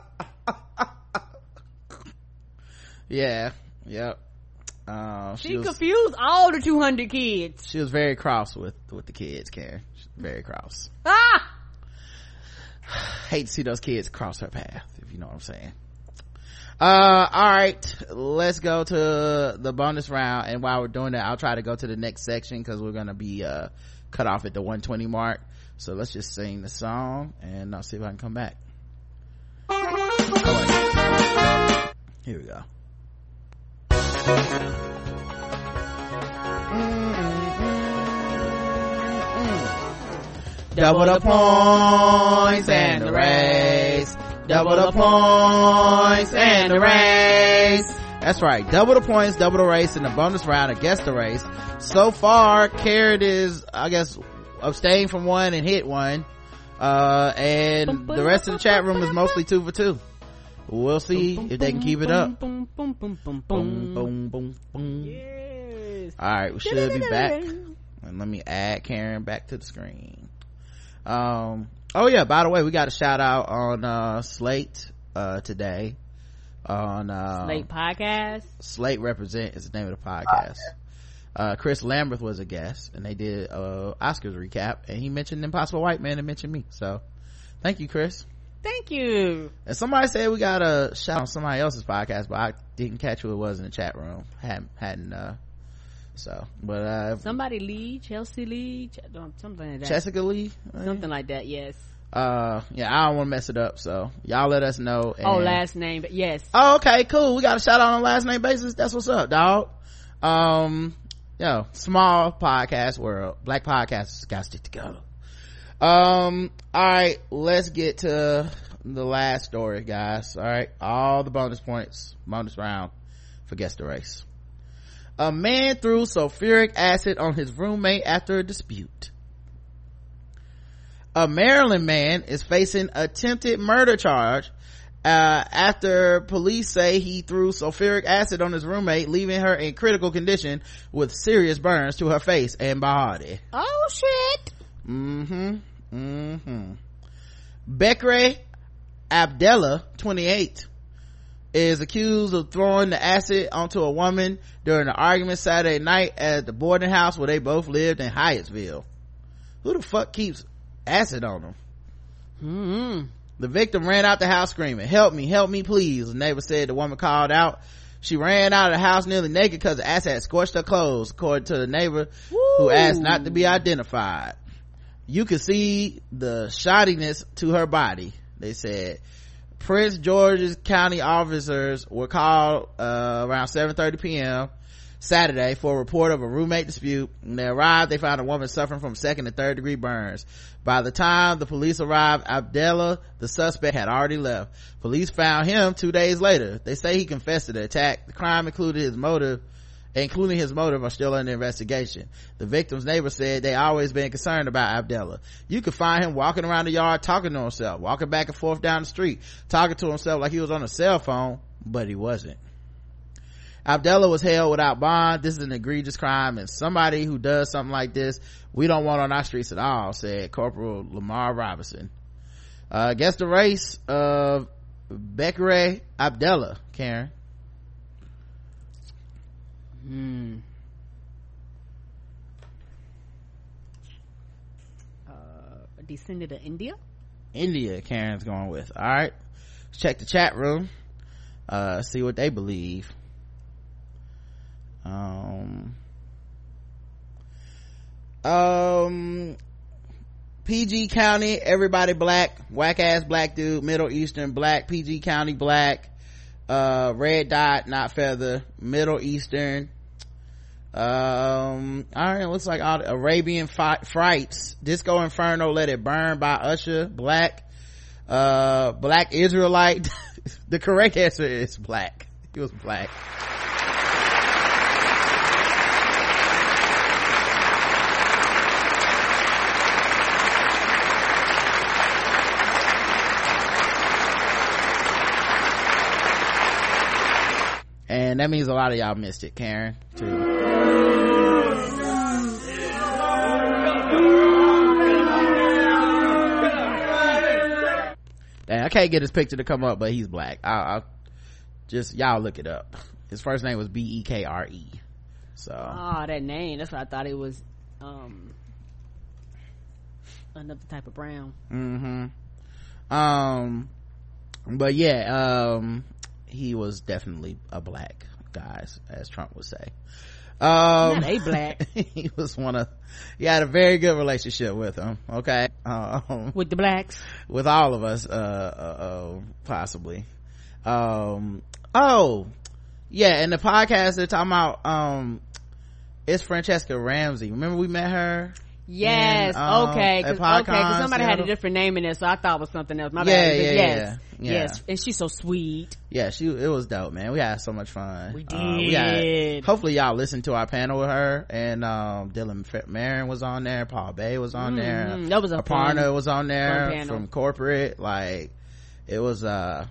Yeah, yep. Uh, she, she was, confused all the two hundred kids. She was very cross with with the kids, Karen. Very cross. Ah! Hate to see those kids cross her path, if you know what I'm saying. Uh, all right, let's go to the bonus round, and while we're doing that, I'll try to go to the next section because we're gonna be uh cut off at the one twenty mark. So let's just sing the song, and I'll see if I can come back. Oh, here we go. Double the points and the race. Double the points and the race. That's right. Double the points, double the race in the bonus round against the race. So far, Karen is, I guess, abstained from one and hit one. Uh, and the rest of the chat room is mostly two for two. we'll see boom, if they can keep it up. Boom, boom, boom, boom, boom, boom, boom, boom, boom. Yes. All right, we should be back. And let me add Karen back to the screen. Um, oh yeah, by the way, we got a shout out on, uh, Slate, uh, today. On, uh, Slate Podcast. Slate Represent is the name of the podcast. Uh, Chris Lambert was a guest and they did, uh, Oscars recap and he mentioned Impossible White Man and mentioned me. So thank you, Chris. Thank you. And somebody said we got a shout on somebody else's podcast, but I didn't catch who it was in the chat room. Hadn't, hadn't, uh, so, but, uh, somebody Lee, Chelsea Lee, Ch- something like that. Jessica Lee? Something like that, yes. Uh, yeah, I don't want to mess it up, so y'all let us know. And, oh, last name, but yes. Oh, okay, cool. We got a shout out on a last name basis. That's what's up, dog. Um, yo, small podcast world. Black podcasts gotta stick together. Um, alright, let's get to the last story, guys. Alright, all the bonus points, bonus round for Guess the Race. A man threw sulfuric acid on his roommate after a dispute. A Maryland man is facing attempted murder charge uh, after police say he threw sulfuric acid on his roommate, leaving her in critical condition with serious burns to her face and body. Oh shit. Mm-hmm. Mm-hmm. Bekre Abdella, twenty-eight, is accused of throwing the acid onto a woman during an argument Saturday night at the boarding house where they both lived in Hyattsville. Who the fuck keeps acid on them? Mm-hmm. The victim ran out the house screaming, "Help me, help me, please." The neighbor said the woman called out. She ran out of the house nearly naked because the acid had scorched her clothes, according to the neighbor, Woo. who asked not to be identified. You could see the shoddiness to her body, they said. Prince George's County officers were called uh, around seven thirty p.m. Saturday for a report of a roommate dispute. When they arrived, they found a woman suffering from second and third degree burns. By the time the police arrived, Abdella, the suspect, had already left. Police found him two days later. They say he confessed to the attack. The crime included his motive, including his motive, are still under investigation. The victim's neighbor said they always been concerned about Abdella. You could find him walking around the yard talking to himself, walking back and forth down the street, talking to himself like he was on a cell phone, but he wasn't. Abdella was held without bond. This is an egregious crime, and somebody who does something like this, we don't want on our streets at all, said Corporal Lamar Robinson. Uh, guess the race of Bekre Abdella, Karen. Hmm. Uh, descended of India? India, Karen's going with. All right. Let's check the chat room. Uh, see what they believe. Um, um, P G County, everybody black, whack ass black dude, Middle Eastern black, P G County black, uh, red dot, not feather, Middle Eastern. Um, all right, it looks like all the Arabian fi- Frights, Disco Inferno, Let It Burn by Usher, black, uh, Black Israelite. The correct answer is black. He was black. And that means a lot of y'all missed it, Karen, too. Dang, I can't get his picture to come up, but he's black. I'll, I'll just, y'all look it up. His first name was B E K R E. So. Oh, that name. That's what I thought it was, um, another type of brown. Mm-hmm. Um, but yeah, um, he was definitely a black guy, as Trump would say. Um, Not a black. He was one of, he had a very good relationship with him. Okay. Um, with the blacks, with all of us, uh, uh, uh possibly. Um, oh, yeah. And the podcast they're talking about, um, it's Francesca Ramsey. Remember we met her? Yes. And, um, okay. Cause, okay. Cause somebody Seattle. had a different name in it, so I thought it was something else. My yeah, bad. Yeah, yes. yeah, yeah. Yes. And she's so sweet. Yeah, she, it was dope, man. We had so much fun. We did. Uh, we had, hopefully y'all listened to our panel with her, and, um, Dylan Marin was on there, Paul Bay was on mm-hmm. there. That was a Aparna fun, was on there from corporate. Like, it was, uh,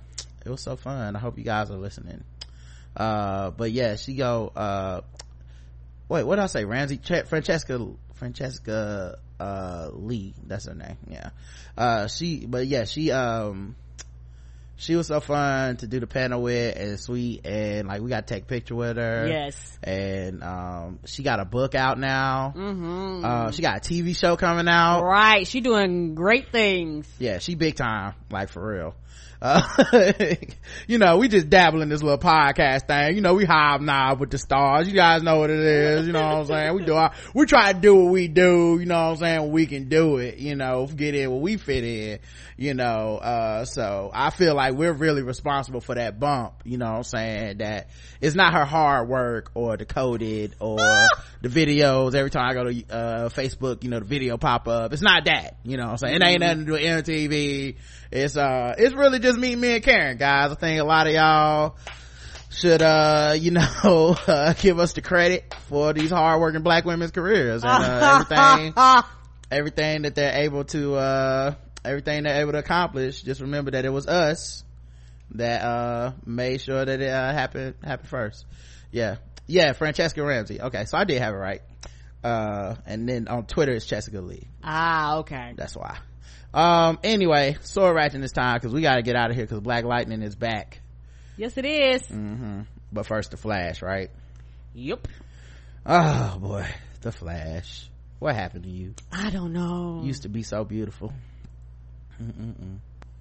it was so fun. I hope you guys are listening. Uh, but yeah, she go, uh, wait, what did I say? Ramsey, Ch- Francesca, Francesca, uh, Lee. That's her name. Yeah. Uh, she, but yeah, she, um, she was so fun to do the panel with and sweet, and like we got to take a picture with her. Yes. And um she got a book out now. Mm-hmm. Uh she got a T V show coming out. Right. She doing great things. Yeah, she big time, like for real. Uh you know, we just dabble in this little podcast thing. You know, we hobnob with the stars. You guys know what it is. You know what I'm saying? We do our, we try to do what we do. You know what I'm saying? When we can do it. You know, get in what we fit in. You know, uh so I feel like we're really responsible for that bump. You know what I'm saying? That it's not her hard work or the coded or the videos. Every time I go to uh Facebook, you know, the video pop up. It's not that. You know what I'm saying? It ain't nothing to do with M T V. It's uh it's really just me me and Karen, guys. I think a lot of y'all should uh you know uh, give us the credit for these hardworking black women's careers and uh, everything everything that they're able to uh everything they're able to accomplish. Just remember that it was us that uh made sure that it uh, happened happened first. Yeah, yeah, Francesca Ramsey. Okay, so I did have it right. Uh and then on Twitter it's Jessica Lee. Ah, okay, that's why. Um anyway, sword ratchet this time because we got to get out of here because Black Lightning is back. Yes it is. Mm-hmm. But first the Flash, right? Yep. Oh boy, the Flash. What happened to you? I don't know. Used to be so beautiful. Mm-mm-mm.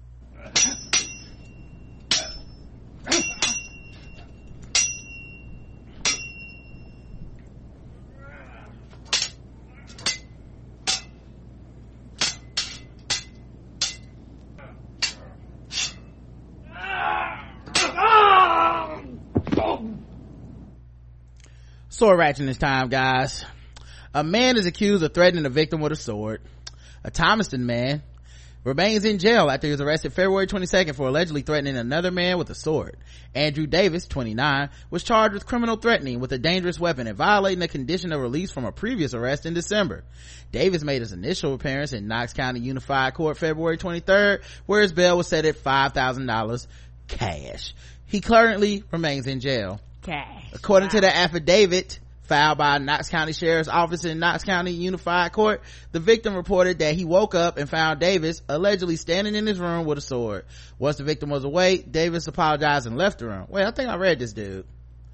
Sword ratchet this time, guys. A man is accused of threatening a victim with a sword. A Thomaston man remains in jail after he was arrested February twenty-second for allegedly threatening another man with a sword. Andrew Davis, twenty-nine, was charged with criminal threatening with a dangerous weapon and violating a condition of release from a previous arrest in December. Davis made his initial appearance in Knox County Unified Court February twenty-third, where his bail was set at five thousand dollars cash. He currently remains in jail. Cash. According wow. to the affidavit filed by Knox County Sheriff's Office in Knox County Unified Court, the victim reported that he woke up and found Davis allegedly standing in his room with a sword. Once the victim was awake, Davis apologized and left the room. Wait, I think I read this dude.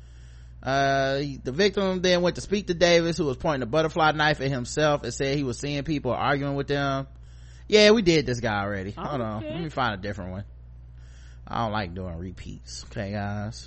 Uh, the victim then went to speak to Davis, who was pointing a butterfly knife at himself and said he was seeing people arguing with them. Yeah, we did this guy already. Oh, Hold on. okay. Let me find a different one. I don't like doing repeats. Okay, guys.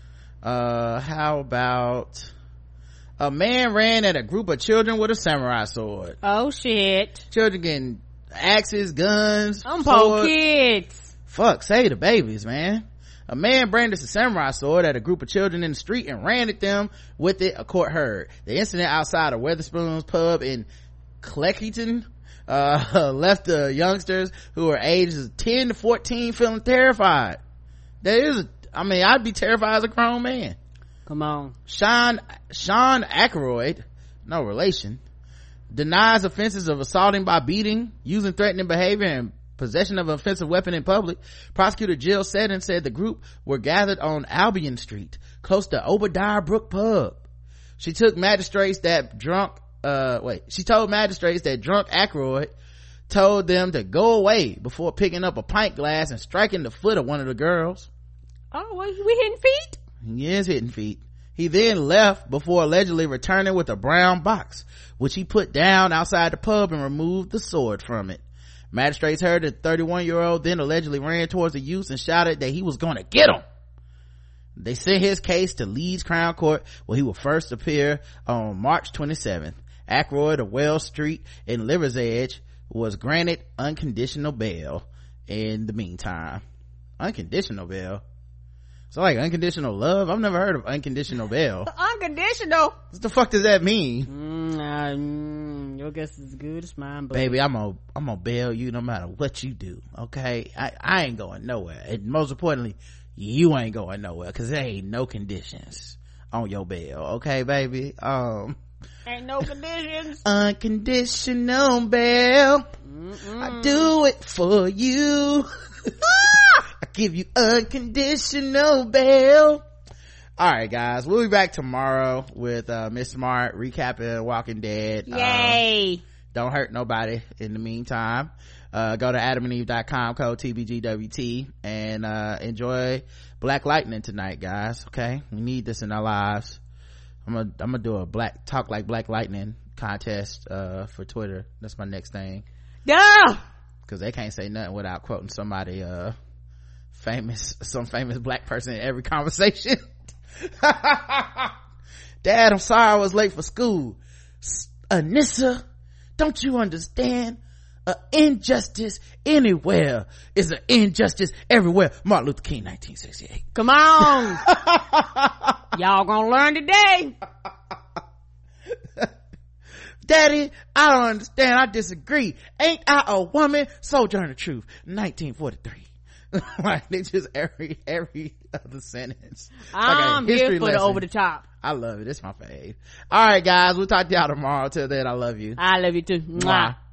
Uh, how about a man ran at a group of children with a samurai sword. Oh shit. Children getting axes, guns, I'm poor kids. Fuck, save the babies, man. A man brandished a samurai sword at a group of children in the street and ran at them with it, a court heard. The incident outside of Weatherspoon's pub in Cleckington uh left the youngsters who were ages ten to fourteen feeling terrified. There is a I mean, I'd be terrified as a grown man. Come on. Sean, Sean Aykroyd, no relation, denies offenses of assaulting by beating, using threatening behavior, and possession of an offensive weapon in public. Prosecutor Jill Seddon said the group were gathered on Albion Street, close to Obadiah Brook Pub. She took magistrates that drunk, uh, wait, she told magistrates that drunk Aykroyd told them to go away before picking up a pint glass and striking the foot of one of the girls. Oh, well, we hitting feet? He is hitting feet. He then left before allegedly returning with a brown box, which he put down outside the pub and removed the sword from it. Magistrates heard the thirty-one year old then allegedly ran towards the youth and shouted that he was going to get him. They sent his case to Leeds Crown Court, where he will first appear on March twenty-seventh. Aykroyd of Wells Street in Liver's Edge was granted unconditional bail in the meantime. Unconditional bail? So like unconditional love? I've never heard of unconditional bail. Unconditional? What the fuck does that mean? Mm, uh, mm, your guess is as good as mine, but baby, I'm gonna I'm gonna bail you no matter what you do. Okay, I I ain't going nowhere, and most importantly, you ain't going nowhere because there ain't no conditions on your bail. Okay, baby. Um, ain't no conditions. Unconditional bail. Mm-mm. I do it for you. I give you unconditional bail. All right, guys, we'll be back tomorrow with uh Miss Smart recapping Walking Dead. Yay. Um, don't hurt nobody in the meantime. Uh go to adam and eve dot com, code T B G W T, and uh enjoy Black Lightning tonight, guys. Okay, we need this in our lives. I'm gonna I'm gonna do a black talk like Black Lightning contest uh for Twitter. That's my next thing. Yeah, because they can't say nothing without quoting somebody uh famous, some famous black person in every conversation. Dad, I'm sorry I was late for school. Anissa, don't you understand? An injustice anywhere is an injustice everywhere. Martin Luther King, nineteen sixty-eight. Come on. Y'all gonna learn today. Daddy, I don't understand. I disagree. Ain't I a woman? Sojourner Truth, nineteen forty-three. Like, they just every every other sentence. I'm like here for lesson. the over the top. I love it. It's my fave. All right, guys, we'll talk to y'all tomorrow. Till then, I love you. I love you too. Mwah. Mwah.